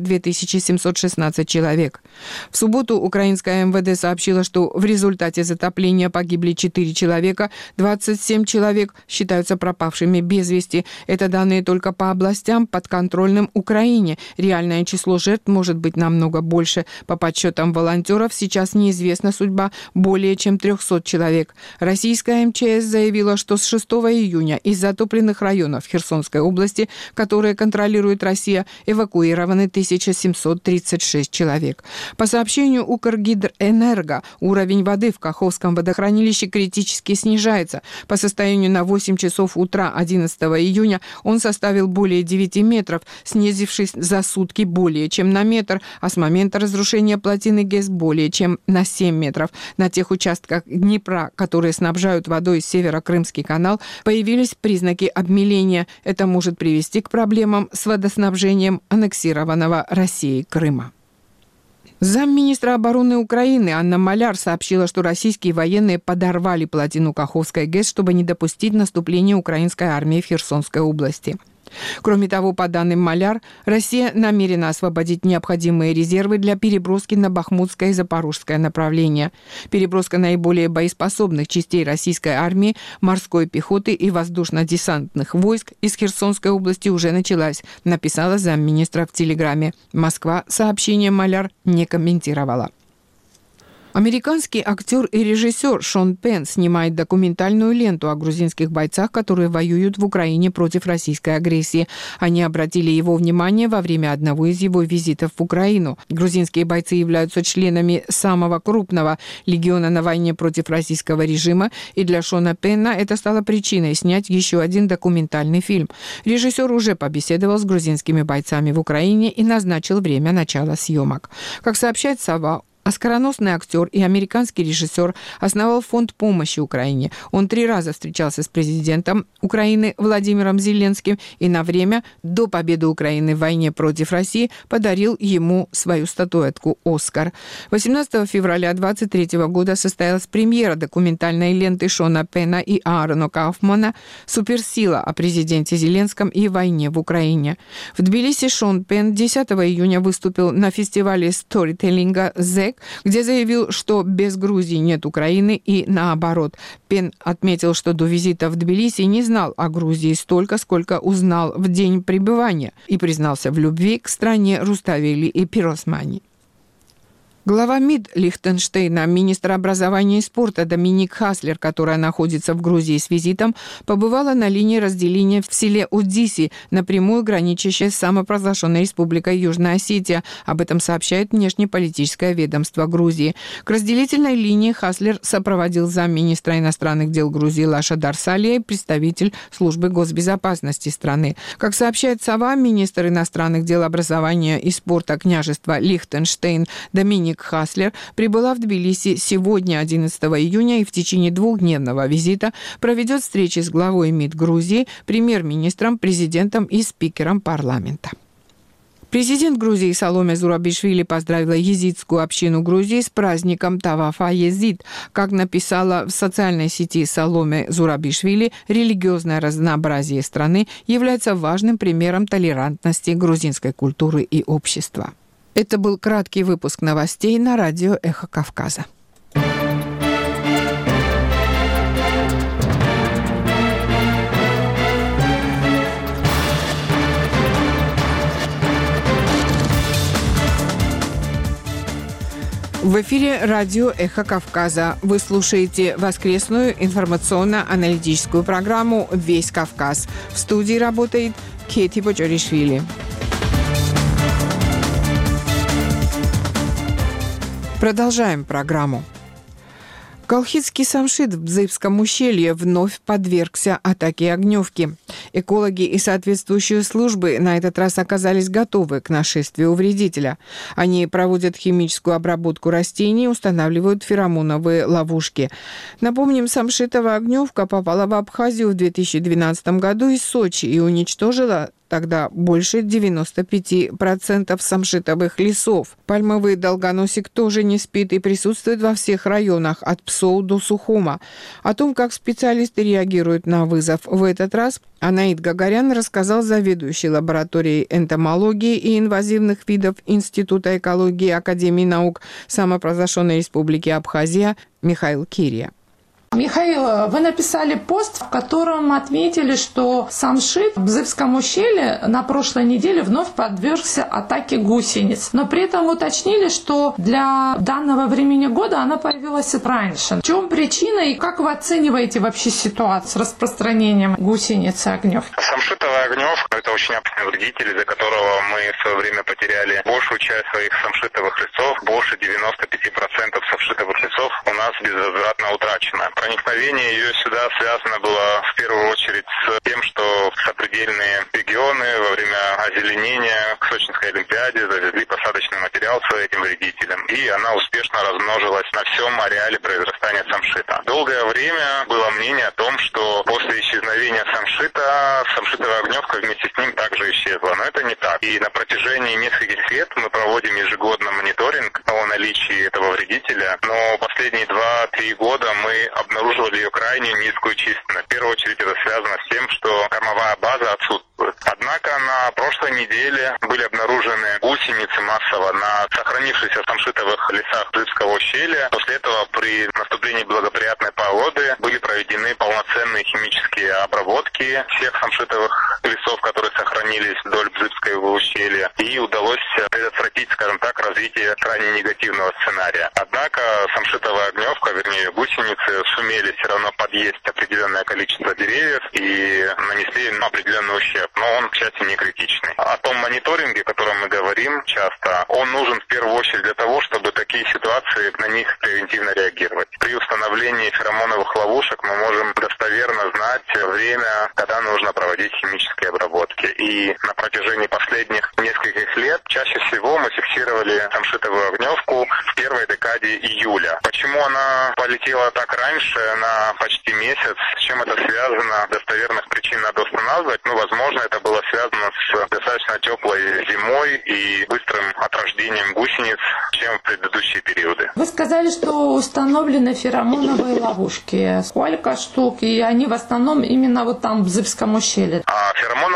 2716 человек. В субботу украинское МВД сообщило, что в результате затопления погибли 4 человека, 27 человек считаются пропавшими без вести. Это данные только по областям, подконтрольным Украине. Реальное число жертв может быть намного больше. По подсчетам волонтеров, сейчас неизвестна судьба более чем 300 человек. Российская МЧС заявила, что с 6 июня из затопленных районов Херсонской области, которые контролирует Россия, эвакуированы 1736 человек. По сообщению Укргидроэнерго, уровень воды в Каховском водохранилище критически снижается. По состоянию на 8 часов утра 11 июня он составил более 9 метров, снизившись за сутки более чем на метр, а с момента разрушения плотины ГЭС более чем на 7 метров. На тех участках Днепра, которые снабжают водой Северо-Крымский канал, появились признаки обмеления. Это может привести к проблемам с водоснабжением аннексированного Россией Крыма. Замминистра обороны Украины Анна Маляр сообщила, что российские военные подорвали плотину Каховской ГЭС, чтобы не допустить наступления украинской армии в Херсонской области. Кроме того, по данным Маляр, Россия намерена освободить необходимые резервы для переброски на Бахмутское и Запорожское направления. Переброска наиболее боеспособных частей российской армии, морской пехоты и воздушно-десантных войск из Херсонской области уже началась, написала замминистра в Телеграме. Москва сообщение Маляр не комментировала. Американский актер и режиссер Шон Пенн снимает документальную ленту о грузинских бойцах, которые воюют в Украине против российской агрессии. Они обратили его внимание во время одного из его визитов в Украину. Грузинские бойцы являются членами самого крупного легиона на войне против российского режима, и для Шона Пенна это стало причиной снять еще один документальный фильм. Режиссер уже побеседовал с грузинскими бойцами в Украине и назначил время начала съемок. Как сообщает «Сова», оскароносный актер и американский режиссер основал фонд помощи Украине. Он 3 раза встречался с президентом Украины Владимиром Зеленским и на время до победы Украины в войне против России подарил ему свою статуэтку «Оскар». 18 февраля 2023 года состоялась премьера документальной ленты Шона Пенна и Аарона Кауфмана «Суперсила» о президенте Зеленском и войне в Украине. В Тбилиси Шон Пенн 10 июня выступил на фестивале сторителлинга «ЗЭК», где заявил, что без Грузии нет Украины и наоборот. Пенн отметил, что до визита в Тбилиси не знал о Грузии столько, сколько узнал в день пребывания, и признался в любви к стране Руставели и Пиросмани. Глава МИД Лихтенштейна, министр образования и спорта Доминик Хаслер, которая находится в Грузии с визитом, побывала на линии разделения в селе Удиси, напрямую граничащей с самопровозглашенной республикой Южная Осетия. Об этом сообщает внешнеполитическое ведомство Грузии. К разделительной линии Хаслер сопроводил замминистра иностранных дел Грузии Лаша Дарсалия и представитель службы госбезопасности страны. Как сообщает САВА, министр иностранных дел, образования и спорта княжества Лихтенштейн Доминик Хаслер прибыла в Тбилиси сегодня, 11 июня, и в течение двухдневного визита проведет встречи с главой МИД Грузии, премьер-министром, президентом и спикером парламента. Президент Грузии Саломе Зурабишвили поздравила езидскую общину Грузии с праздником Тавафа Езид. Как написала в социальной сети Саломе Зурабишвили, религиозное разнообразие страны является важным примером толерантности грузинской культуры и общества. Это был краткий выпуск новостей на радио «Эхо Кавказа». В эфире радио «Эхо Кавказа». Вы слушаете воскресную информационно-аналитическую программу «Весь Кавказ». В студии работает Кети Боджоришвили. Продолжаем программу. Колхидский самшит в Бзыбском ущелье вновь подвергся атаке огневки. Экологи и соответствующие службы на этот раз оказались готовы к нашествию вредителя. Они проводят химическую обработку растений, устанавливают феромоновые ловушки. Напомним, самшитовая огневка попала в Абхазию в 2012 году из Сочи и уничтожила тогда больше 95% самшитовых лесов. Пальмовый долгоносик тоже не спит и присутствует во всех районах, от Псоу до Сухума. О том, как специалисты реагируют на вызов в этот раз, Анаид Гагарян рассказал заведующий лабораторией энтомологии и инвазивных видов Института экологии Академии наук Самопровозглашенной Республики Абхазия Михаил Кирия.
Михаил, вы написали пост, в котором отметили, что самшит в Бзыбском ущелье на прошлой неделе вновь подвергся атаке гусениц. Но при этом уточнили, что для данного времени года она появилась раньше. В чем причина и как вы оцениваете вообще ситуацию с распространением гусеницы огневки?
Самшитовая огневка – это очень опасный вредитель, из-за которого мы в свое время потеряли большую часть своих самшитовых лесов. Больше 95% самшитовых лесов у нас безвозвратно утрачено. Проникновение ее сюда связано было в первую очередь с тем, что в сопредельные регионы во время озеленения к Сочинской Олимпиаде завезли посадочный материал с этим вредителем, и она успешно размножилась на всем ареале произрастания самшита. Долгое время было мнение о том, что после исчезновения самшита, самшитовая огневка вместе с ним также исчезла, но это не так. И на протяжении нескольких лет мы проводим ежегодно мониторинг о наличии этого вредителя, но последние 2-3 года мы обнаруживали ее крайне низкую численность. В первую очередь это связано с тем, что кормовая база отсутствует. Однако на прошлой неделе были обнаружены гусеницы массово на сохранившихся самшитовых лесах Бзыбского ущелья. После этого при наступлении благоприятной погоды были проведены полноценные химические обработки всех самшитовых лесов, которые сохранились вдоль Бзыбского ущелья, и удалось предотвратить, скажем так, развитие крайне негативного сценария. Однако самшитовая огневка, вернее гусеницы, сумели все равно подъесть определенное количество деревьев и нанесли им определенный ущерб, но он, к счастью, не критичный. О том мониторинге, о котором мы говорим часто, он нужен в первую очередь для того, чтобы такие ситуации на них превентивно реагировать. При установлении феромоновых ловушек мы можем достоверно знать время, когда нужно проводить химические обработки. И на протяжении последних нескольких лет чаще всего мы фиксировали самшитовую огневку в первой декаде июля. Почему она полетела так раньше, на почти месяц? С чем это связано? Достоверных причин надо устанавливать. Возможно, это было связано с достаточно теплой зимой и быстрым отрождением гусениц, чем в предыдущие периоды.
Вы сказали, что установлены феромоновые ловушки. Сколько штук? И они в основном именно вот там в Бзыбском ущелье.
Феромоновые ловушки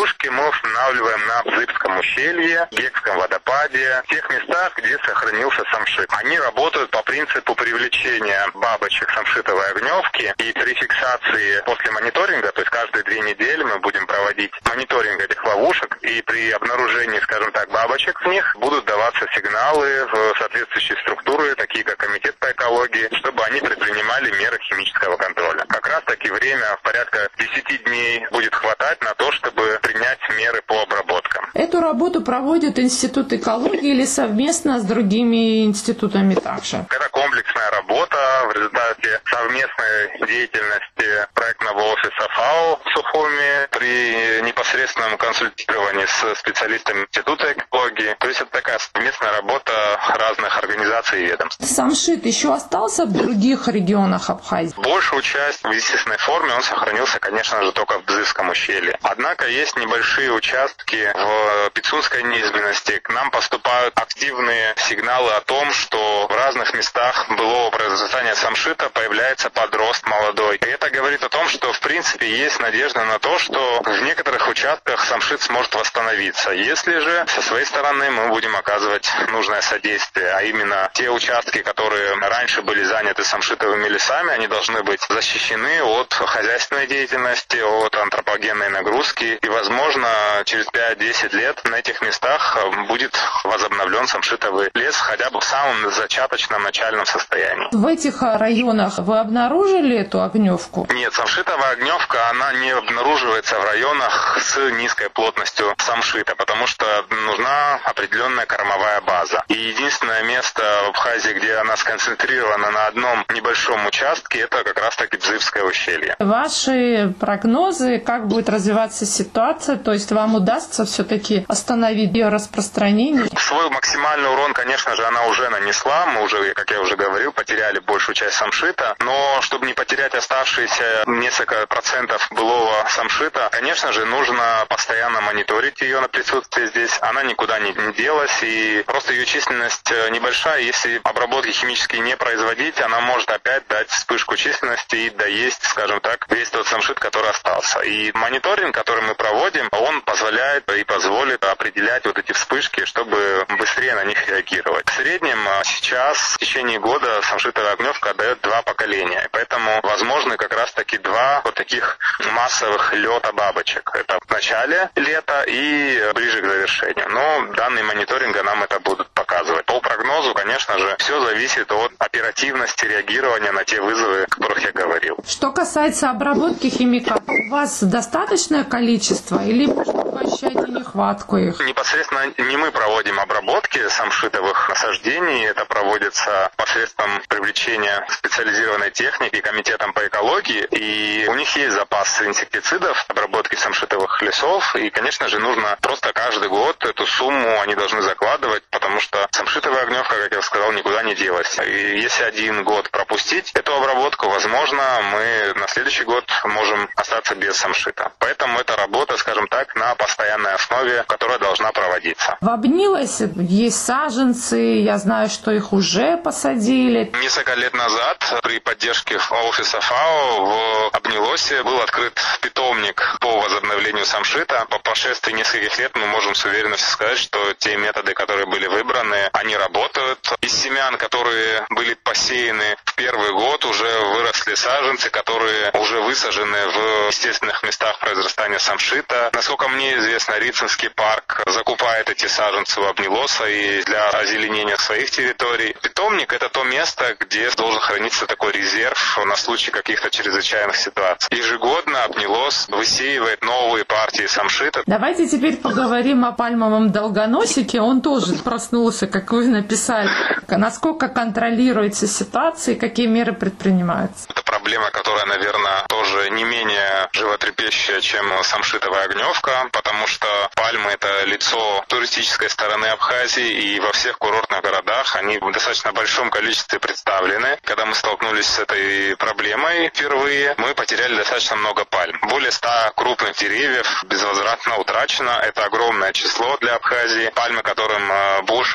тепловушки мы устанавливаем на Бзыбском ущелье, Гекском водопаде, в тех местах, где сохранился самшит. Они работают по принципу привлечения бабочек самшитовой огневки, и при фиксации после мониторинга, то есть каждые 2 недели мы будем проводить мониторинг этих ловушек, и при обнаружении, скажем так, бабочек в них будут даваться сигналы в соответствующие структуры, такие как Комитет по экологии, чтобы они предпринимали меры химического контроля. Как раз таки время в порядка 10 дней будет хватать на то, чтобы принять меры по обработкам.
Эту работу проводит Институт экологии или совместно с другими институтами также?
Это комплексная работа в результате совместной деятельности проектного офиса ФАО в Сухуми при непосредственном консультировании с специалистами Института экологии. То есть это такая совместная работа разных организаций и ведомств.
Самшит еще остался в других регионах Абхазии?
Большую часть в естественной форме он сохранился, конечно же, только в Бзыбском ущелье. Однако есть небольшие участки в Пицунской низменности. К нам поступают активные сигналы о том, что в разных местах былого произрастания самшита появляется подрост молодой. И это говорит о том, что в принципе есть надежда на то, что в некоторых участках самшит сможет восстановиться. Если же со своей стороны мы будем оказывать нужное содействие, а именно те участки, которые раньше были заняты самшитовыми лесами, они должны быть защищены от хозяйственной деятельности, от антропогенной нагрузки. И, возможно, через 5-10 лет на этих местах будет возобновлен самшитовый лес хотя бы в самом зачаточном начальном состоянии.
В этих районах вы обнаружили эту огневку?
Нет, самшитовая огневка, она не обнаруживается в районах с низкой плотностью самшита, потому что нужна определенная кормовая база. И единственное место в Абхазии, где она сконцентрирована на одном небольшом участке, это как раз-таки Бзыбское ущелье.
Ваши прогнозы, как будет развиваться ситуация, то есть вам удастся все-таки остановить ее распространение?
Свой максимальный урон, конечно же, она уже нанесла. Мы уже, как я уже говорил, потеряли большую часть самшита. Но чтобы не потерять оставшиеся несколько процентов былого самшита, конечно же, нужно постоянно мониторить ее на присутствие здесь. Она никуда не делась, и просто ее численность небольшая. Если обработки химические не производить, она может опять дать вспышку численности и доесть, скажем так, весь тот самшит, который остался. И мониторинг, который мы проводим, он позволяет и позволит определять вот эти вспышки, чтобы быстрее на них реагировать. В среднем сейчас, в течение года, самшитовая огневка дает 2 поколения. Поэтому возможны как раз-таки 2 вот таких массовых лета бабочек. Это в начале лета и ближе к завершению. Но данные мониторинга нам это будут показывать. По прогнозу, конечно же, все зависит от оперативности реагирования на те вызовы, о которых я говорил.
Что касается обработки химикатов, у вас достаточное количество или вы ощущаете нехватку их?
Непосредственно не мы проводим обработки самшитовых насаждений. Это проводится посредством привлечения специализированной техники Комитетом по экологии. И у них есть запасы инсектицидов, обработки самшитовых лесов. И, конечно же, нужно просто каждый год эту сумму они должны закладывать, потому что самшитовая огневка, как я сказал, никуда не делась. И если 1 год пропустить эту обработку, возможно, мы на следующий год можем остаться без самшита. Поэтому эта работа, скажем так, на постоянной основе, которая должна проводиться.
В Обнилосе есть саженцы, я знаю, что их уже посадили.
Несколько лет назад при поддержке офиса ФАО в Обнилосе был открыт питомник по возобновлению самшита. По прошествии нескольких лет мы можем с уверенностью сказать, что те методы, которые были выбраны, они работают. Из семян, которые были посеяны в первый год, уже выросли саженцы, которые уже высажены в естественных местах произрастания самшита. Насколько мне известно, Рицинский парк закупает эти саженцы у Обнилоса и для озеленения своих территорий. Питомник – это то место, где должен храниться такой резерв на случай каких-то чрезвычайных ситуаций. Ежегодно Обнилос высеивает новые партии самшита.
Давайте теперь поговорим о пальмовом долгоносике. Он тоже проснулся, как вы написали. Насколько контролируется ситуация и какие меры предпринимаются?
Это проблема, которая, наверное, тоже не менее животрепещущая, чем самшитовая огневка, потому что пальмы – это лицо туристической стороны Абхазии, и во всех курортных городах они в достаточно большом количестве представлены. Когда мы столкнулись с этой проблемой впервые, мы потеряли достаточно много пальм. Более 100 крупных деревьев безвозвратно утрачено. Это огромное число для Абхазии. Пальмы, которым больше 50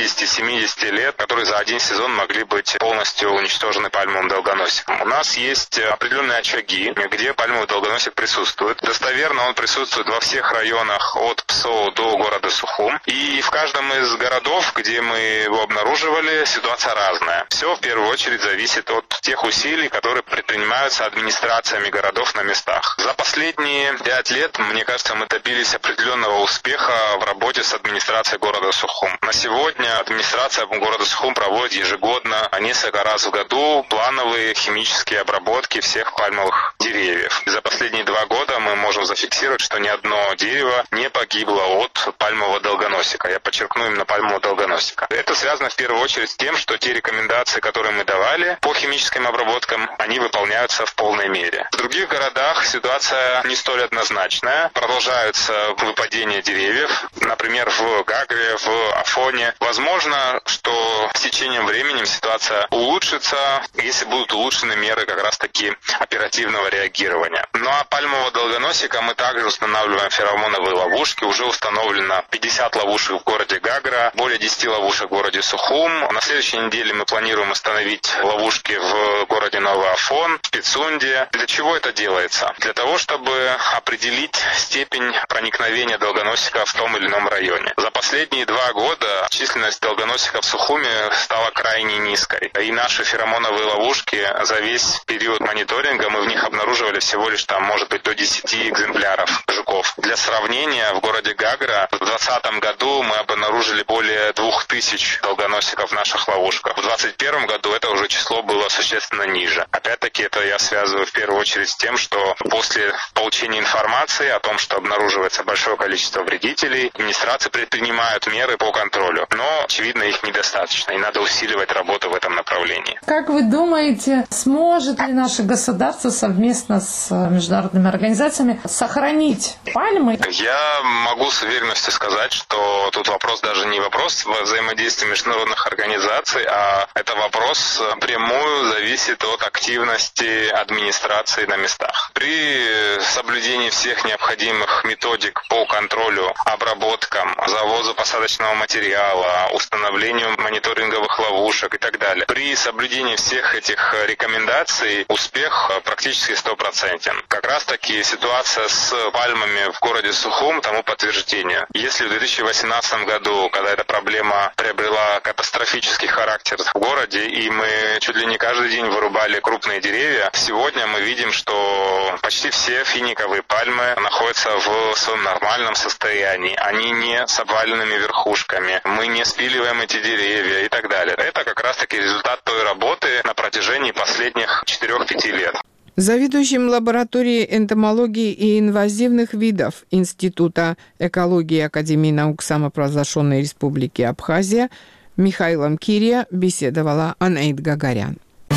60-70 лет, которые за один сезон могли быть полностью уничтожены пальмовым долгоносиком. У нас есть определенные очаги, где пальмовый долгоносик присутствует. Достоверно он присутствует во всех районах от Псоу до города Сухум. И в каждом из городов, где мы его обнаруживали, ситуация разная. Все в первую очередь зависит от тех усилий, которые предпринимаются администрациями городов на местах. За последние 5 лет, мне кажется, мы добились определенного успеха в работе с администрацией города Сухум. На сегодня администрация города Сухум проводит ежегодно, несколько раз в году, плановые химические обработки всех пальмовых деревьев. За последние 2 года мы можем зафиксировать, что ни одно дерево не погибло от пальмового долгоносика. Я подчеркну, именно пальмового долгоносика. Это связано в первую очередь с тем, что те рекомендации, которые мы давали по химическим обработкам, они выполняются в полной мере. В других городах ситуация не столь однозначная. Продолжаются выпадения деревьев. Например, в Гагре, в Афоне. Возможно, что с течением времени ситуация улучшится, если будут улучшены меры как раз-таки оперативного реагирования. Ну а пальмового долгоносика мы также устанавливаем феромоновые ловушки. Уже установлено 50 ловушек в городе Гагра, более 10 ловушек в городе Сухум. На следующей неделе мы планируем установить ловушки в городе Новый Афон, в Пицунде. Для чего это делается? Для того, чтобы определить степень проникновения долгоносика в том или ином районе. За последние 2 года численность долгоносика в Сухуме стала крайне низкой. И наши феромоновые ловушки за весь период мониторинга мы в них обнаруживали всего лишь может быть до 10 экземпляров жуков. Для сравнения, в городе Гагра в 2020 году мы обнаружили более 2000 долгоносиков в наших ловушках. В 2021 году это уже число было существенно ниже. Опять-таки это я связываю в первую очередь с тем, что после получения информации о том, что обнаруживается большое количество вредителей, администрации предпринимают меры по контролю. Но, очевидно, их недостаточно, и надо усиливать работу в этом направлении.
Как вы думаете, сможет ли наше государство совместно с международными организациями сохранить пальмы?
Я могу с уверенностью сказать, что тут вопрос даже не вопрос взаимодействия международных организаций, а это вопрос прямую зависит от активности администрации на местах. При соблюдении всех необходимых методик по контролю, обработкам, завозу посадочного материала, установлению мониторинговых ловушек и так далее, при соблюдении всех этих рекомендаций успех практически 100%. Как раз таки ситуация с пальмами в городе Сухум тому подтверждение. Если в 2018 году, когда эта проблема приобрела катастрофический характер в городе, и мы чуть ли не каждый день вырубали крупные деревья, сегодня мы видим, что почти все финиковые пальмы находятся в своем нормальном состоянии. Они не с обваленными верхушками, мы не спиливаем эти деревья и так далее. Это как раз таки результат той работы на протяжении последних 4-5 лет.
Заведующим лабораторией энтомологии и инвазивных видов Института экологии Академии наук самопровозглашенной Республики Абхазия Михаилом Кирия беседовала Анаид Гагарян.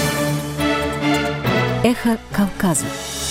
Эхо Кавказа.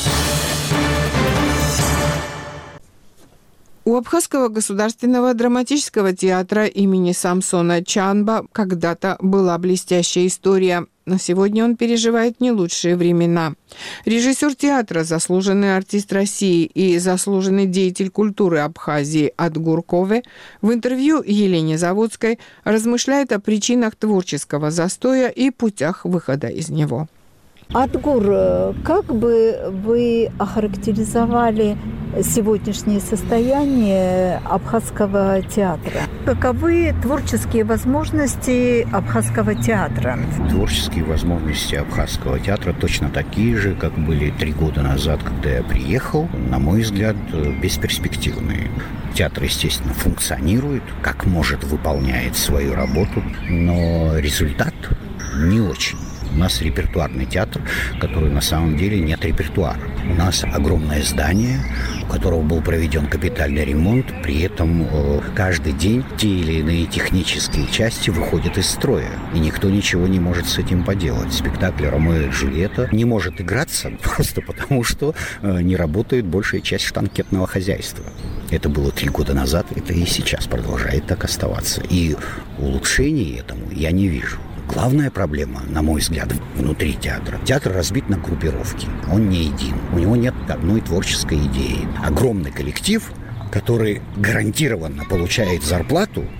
У Абхазского государственного драматического театра имени Самсона Чанба когда-то была блестящая история, но сегодня он переживает не лучшие времена. Режиссер театра, заслуженный артист России и заслуженный деятель культуры Абхазии Адгур Кове в интервью Елене Заводской размышляет о причинах творческого застоя и путях выхода из него.
Адгур, как бы вы охарактеризовали сегодняшнее состояние Абхазского театра? Каковы творческие возможности Абхазского театра?
Творческие возможности Абхазского театра точно такие же, как были 3 года назад, когда я приехал. На мой взгляд, бесперспективные. Театр, естественно, функционирует, как может, выполняет свою работу, но результат не очень. У нас репертуарный театр, который на самом деле нет репертуара. У нас огромное здание, у которого был проведен капитальный ремонт, при этом каждый день те или иные технические части выходят из строя, и никто ничего не может с этим поделать. Спектакль «Ромео и Джульетта» не может играться просто потому, что не работает большая часть штанкетного хозяйства. Это было 3 года назад, это и сейчас продолжает так оставаться. И улучшений этому я не вижу. Главная проблема, на мой взгляд, внутри театра. Театр разбит на группировки. Он не един. У него нет одной творческой идеи. Огромный коллектив, который гарантированно получает зарплату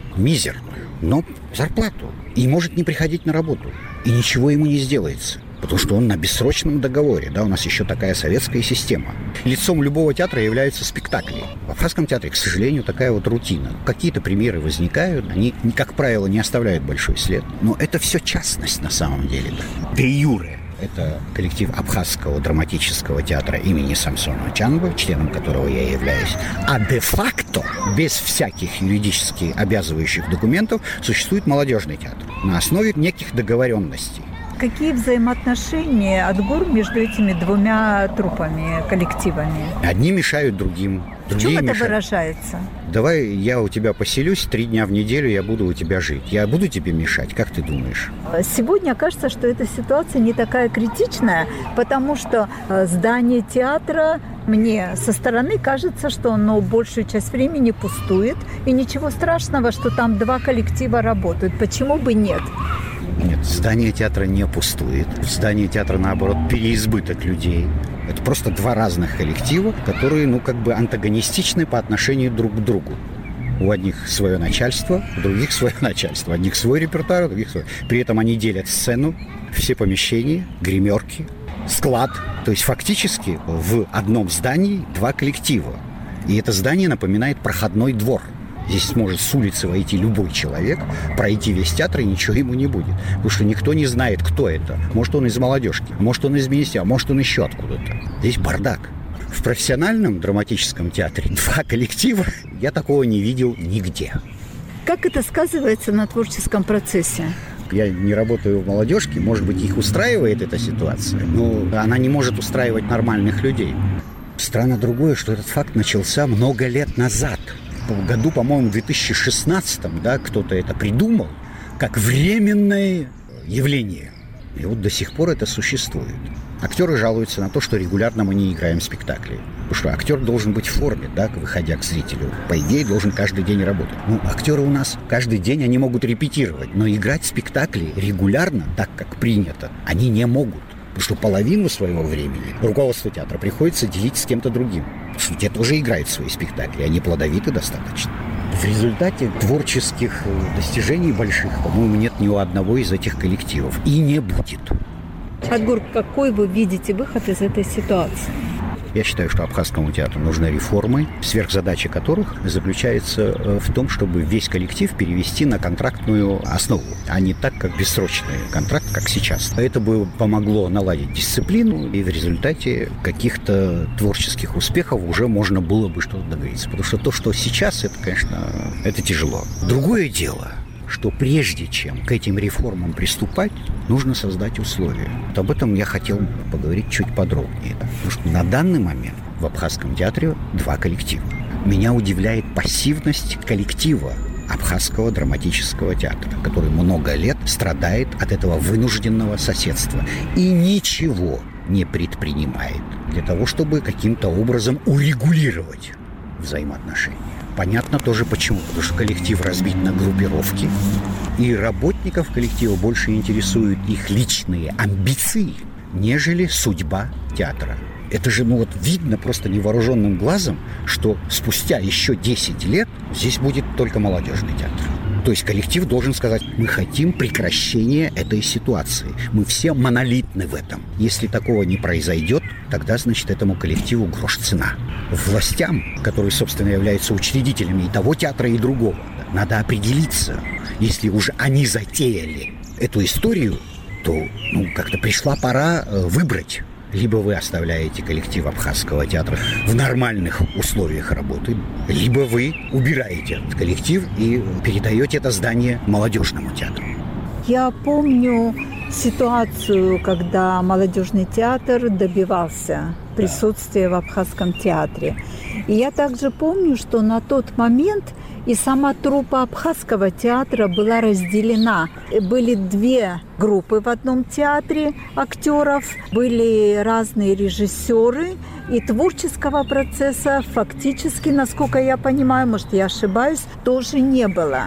мизерную, но зарплату. И может не приходить на работу. И ничего ему не сделается. Потому что он на бессрочном договоре. Да, у нас еще такая советская система. Лицом любого театра являются спектакли. В Абхазском театре, к сожалению, такая вот рутина. Какие-то примеры возникают. Они, как правило, не оставляют большой след. Но это все частность на самом деле. Да. Де юре. Это коллектив Абхазского драматического театра имени Самсона Чанбы, членом которого я являюсь. А де-факто, без всяких юридически обязывающих документов, существует молодежный театр на основе неких договоренностей.
Какие взаимоотношения Адгур между этими двумя труппами, коллективами?
Одни мешают другим.
В чем это выражается?
Давай я у тебя поселюсь, 3 дня в неделю я буду у тебя жить. Я буду тебе мешать, как ты думаешь?
Сегодня кажется, что эта ситуация не такая критичная, потому что здание театра, мне со стороны кажется, что оно большую часть времени пустует, и ничего страшного, что там 2 коллектива работают. Почему бы нет?
Нет, здание театра не пустует. В здании театра, наоборот, переизбыток людей. Это просто 2 разных коллектива, которые, антагонистичны по отношению друг к другу. У одних свое начальство, у других свое начальство. У одних свой репертуар, у других свой. При этом они делят сцену, все помещения, гримерки, склад. То есть фактически в одном здании 2 коллектива. И это здание напоминает проходной двор. Здесь сможет с улицы войти любой человек, пройти весь театр, и ничего ему не будет. Потому что никто не знает, кто это. Может, он из молодежки, может, он из министерства, может, он еще откуда-то. Здесь бардак. В профессиональном драматическом театре 2 коллектива я такого не видел нигде.
Как это сказывается на творческом процессе?
Я не работаю в молодежке, может быть, их устраивает эта ситуация, но она не может устраивать нормальных людей. Странно другое, что этот факт начался много лет назад. В году, по-моему, в 2016-м, кто-то это придумал как временное явление. И вот до сих пор это существует. Актеры жалуются на то, что регулярно мы не играем спектакли. Потому что актер должен быть в форме, выходя к зрителю. По идее, должен каждый день работать. Актеры у нас каждый день, они могут репетировать. Но играть спектакли регулярно, так как принято, они не могут. Потому что половину своего времени руководство театра приходится делить с кем-то другим. Потому что те тоже играют свои спектакли, они плодовиты достаточно. В результате творческих достижений больших, по-моему, нет ни у одного из этих коллективов. И не будет.
Адгур, какой вы видите выход из этой ситуации?
Я считаю, что Абхазскому театру нужны реформы, сверхзадача которых заключается в том, чтобы весь коллектив перевести на контрактную основу, а не так, как бессрочный контракт, как сейчас. Это бы помогло наладить дисциплину, и в результате каких-то творческих успехов уже можно было бы что-то договориться. Потому что то, что сейчас, это, конечно, это тяжело. Другое дело, что прежде чем к этим реформам приступать, нужно создать условия. Вот об этом я хотел поговорить чуть подробнее. Потому что на данный момент в Абхазском театре 2 коллектива. Меня удивляет пассивность коллектива Абхазского драматического театра, который много лет страдает от этого вынужденного соседства и ничего не предпринимает для того, чтобы каким-то образом урегулировать взаимоотношения. Понятно тоже почему. Потому что коллектив разбит на группировки, и работников коллектива больше интересуют их личные амбиции, нежели судьба театра. Это же, видно просто невооруженным глазом, что спустя еще 10 лет здесь будет только молодежный театр. То есть коллектив должен сказать: мы хотим прекращения этой ситуации. Мы все монолитны в этом. Если такого не произойдет, тогда, значит, этому коллективу грош цена. Властям, которые, собственно, являются учредителями и того театра, и другого, надо определиться. Если уже они затеяли эту историю, то, как-то пришла пора выбрать. Либо вы оставляете коллектив Абхазского театра в нормальных условиях работы, либо вы убираете этот коллектив и передаете это здание молодежному театру.
Я помню ситуацию, когда молодежный театр добивался присутствия в Абхазском театре. И я также помню, что на тот момент и сама труппа Абхазского театра была разделена. Были 2 группы в одном театре актеров, были разные режиссеры, и творческого процесса фактически, насколько я понимаю, может, я ошибаюсь, тоже не было.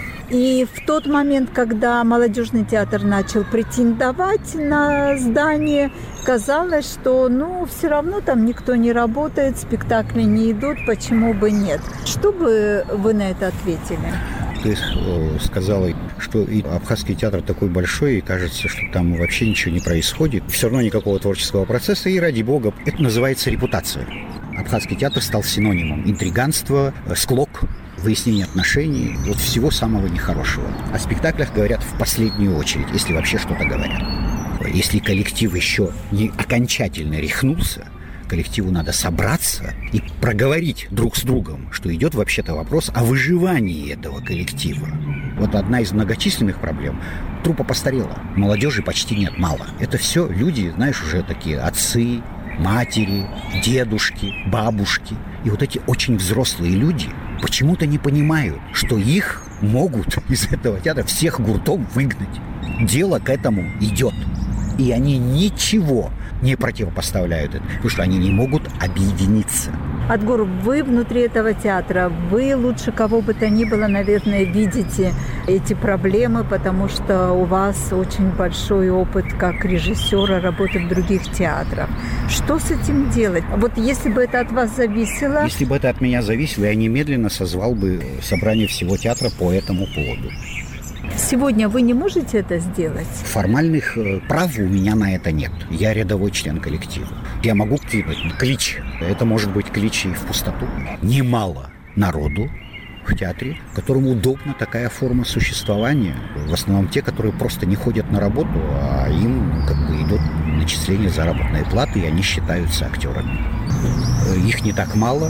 И в тот момент, когда молодежный театр начал претендовать на здание, казалось, что все равно там никто не работает, спектакли не идут, почему бы нет? Что бы вы на это ответили?
Ты сказала, что и Абхазский театр такой большой, и кажется, что там вообще ничего не происходит. Все равно никакого творческого процесса, и ради бога, это называется репутация. Абхазский театр стал синонимом интриганства, склок, выяснение отношений, вот всего самого нехорошего. О спектаклях говорят в последнюю очередь, если вообще что-то говорят. Если коллектив еще не окончательно рехнулся, коллективу надо собраться и проговорить друг с другом, что идет вообще-то вопрос о выживании этого коллектива. Вот одна из многочисленных проблем. Труппа постарела, молодежи почти нет, мало. Это все люди, знаешь, уже такие отцы, матери, дедушки, бабушки. И вот эти очень взрослые люди почему-то не понимают, что их могут из этого театра всех гуртом выгнать. Дело к этому идет. И они ничего не противопоставляют это, потому что они не могут объединиться.
Адгур, вы внутри этого театра, вы лучше кого бы то ни было, наверное, видите эти проблемы, потому что у вас очень большой опыт как режиссера работы в других театрах. Что с этим делать? Вот если бы это от вас зависело...
Если бы это от меня зависело, я немедленно созвал бы собрание всего театра по этому поводу.
Сегодня вы не можете это сделать?
Формальных прав у меня на это нет. Я рядовой член коллектива. Я могу кинуть клич. Это может быть клич и в пустоту. Немало народу в театре, которому удобна такая форма существования. В основном те, которые просто не ходят на работу, а им идут начисление заработной платы, и они считаются актерами. Их не так мало.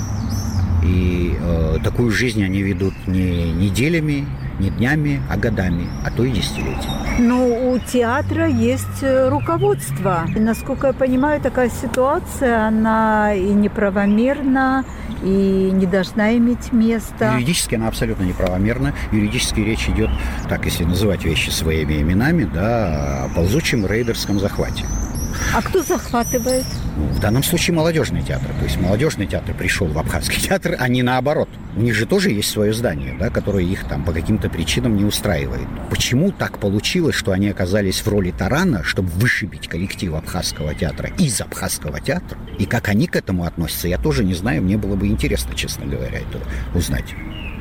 И такую жизнь они ведут не неделями, не днями, а годами, а то и десятилетиями.
Но у театра есть руководство. И, насколько я понимаю, такая ситуация, она и неправомерна, и не должна иметь места.
Юридически она абсолютно неправомерна. Юридически речь идет, так если называть вещи своими именами, да, о ползучем рейдерском захвате.
А кто захватывает?
В данном случае молодежный театр. То есть молодежный театр пришел в Абхазский театр, а не наоборот. У них же тоже есть свое здание, да, которое их там по каким-то причинам не устраивает. Почему так получилось, что они оказались в роли тарана, чтобы вышибить коллектив Абхазского театра из Абхазского театра? И как они к этому относятся, я тоже не знаю. Мне было бы интересно, честно говоря, это узнать.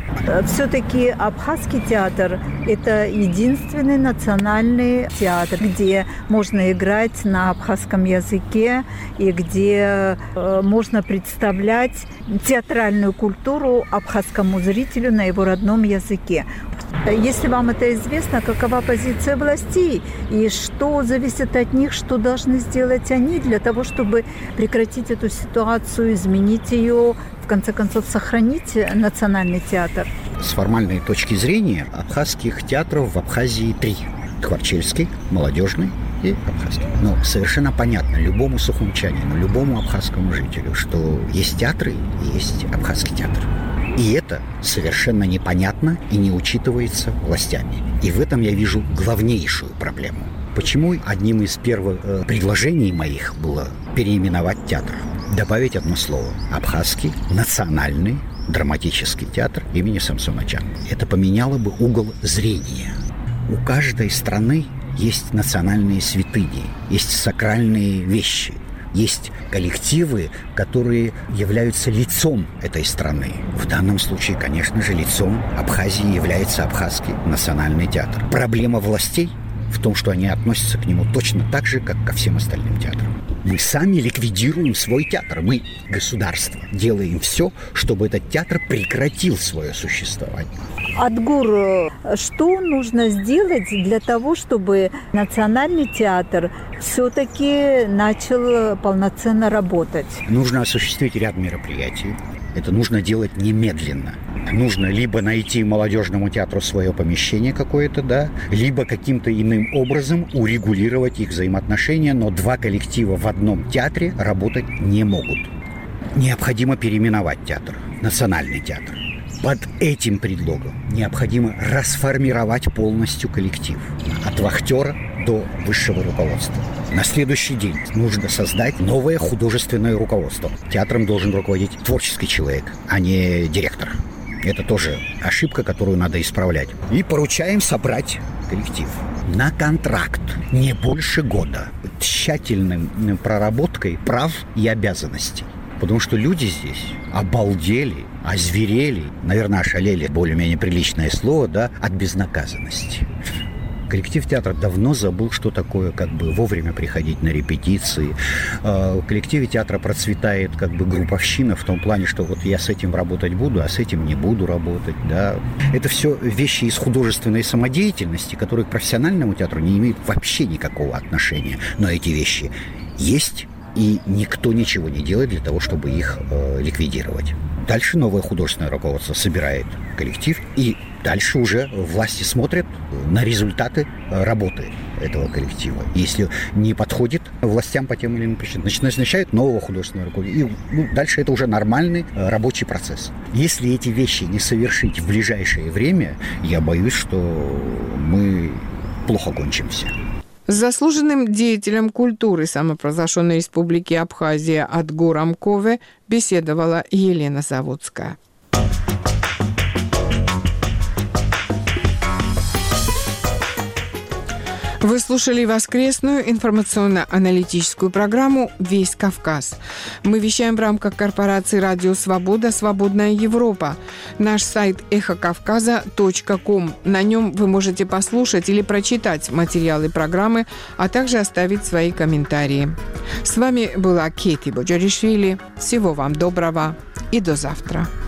Все-таки Абхазский театр – это единственный национальный театр, где можно играть на абхазском языке и где можно представлять театральную культуру абхазскому зрителю на его родном языке. Если вам это известно, какова позиция властей и что зависит от них, что должны сделать они для того, чтобы прекратить эту ситуацию, изменить ее, в конце концов, сохранить национальный театр?
С формальной точки зрения абхазских театров в Абхазии 3. Тхварчельский, молодежный и абхазский. Но совершенно понятно любому сухумчанину, любому абхазскому жителю, что есть театры и есть Абхазский театр. И это совершенно непонятно и не учитывается властями. И в этом я вижу главнейшую проблему. Почему одним из первых предложений моих было переименовать театр? Добавить одно слово. Абхазский национальный драматический театр имени Самсона Чана. Это поменяло бы угол зрения. У каждой страны есть национальные святыни, есть сакральные вещи. Есть коллективы, которые являются лицом этой страны. В данном случае, конечно же, лицом Абхазии является Абхазский национальный театр. Проблема властей в том, что они относятся к нему точно так же, как ко всем остальным театрам. Мы сами ликвидируем свой театр. Мы, государство, делаем все, чтобы этот театр прекратил свое существование.
Адгур, что нужно сделать для того, чтобы национальный театр все-таки начал полноценно работать?
Нужно осуществить ряд мероприятий. Это нужно делать немедленно. Нужно либо найти молодежному театру свое помещение какое-то, да, либо каким-то иным образом урегулировать их взаимоотношения, но два коллектива в одном театре работать не могут. Необходимо переименовать театр, национальный театр. Под этим предлогом необходимо расформировать полностью коллектив. От вахтера до высшего руководства. На следующий день нужно создать новое художественное руководство. Театром должен руководить творческий человек, а не директор. Это тоже ошибка, которую надо исправлять. И поручаем собрать коллектив на контракт не больше года. Тщательной проработкой прав и обязанностей. Потому что люди здесь обалдели озверели, наверное, ошалели, более-менее приличное слово, да, от безнаказанности. Коллектив театра давно забыл, что такое как бы вовремя приходить на репетиции. В коллективе театра процветает как бы групповщина в том плане, что вот я с этим работать буду, а с этим не буду работать. Да. Это все вещи из художественной самодеятельности, которые к профессиональному театру не имеют вообще никакого отношения. Но эти вещи есть, и никто ничего не делает для того, чтобы их ликвидировать. Дальше новое художественное руководство собирает коллектив, и дальше уже власти смотрят на результаты работы этого коллектива. Если не подходит властям по тем или иным причинам, назначают нового художественного руководителя. И дальше это уже нормальный рабочий процесс. Если эти вещи не совершить в ближайшее время, я боюсь, что мы плохо кончимся.
С заслуженным деятелем культуры самопровозглашенной республики Абхазия Адгуром Кове беседовала Елена Заводская. Вы слушали воскресную информационно-аналитическую программу «Весь Кавказ». Мы вещаем в рамках корпорации «Радио Свобода. Свободная Европа». Наш сайт эхокавказа.ком. На нем вы можете послушать или прочитать материалы программы, а также оставить свои комментарии. С вами была Кети Боджаришвили. Всего вам доброго и до завтра.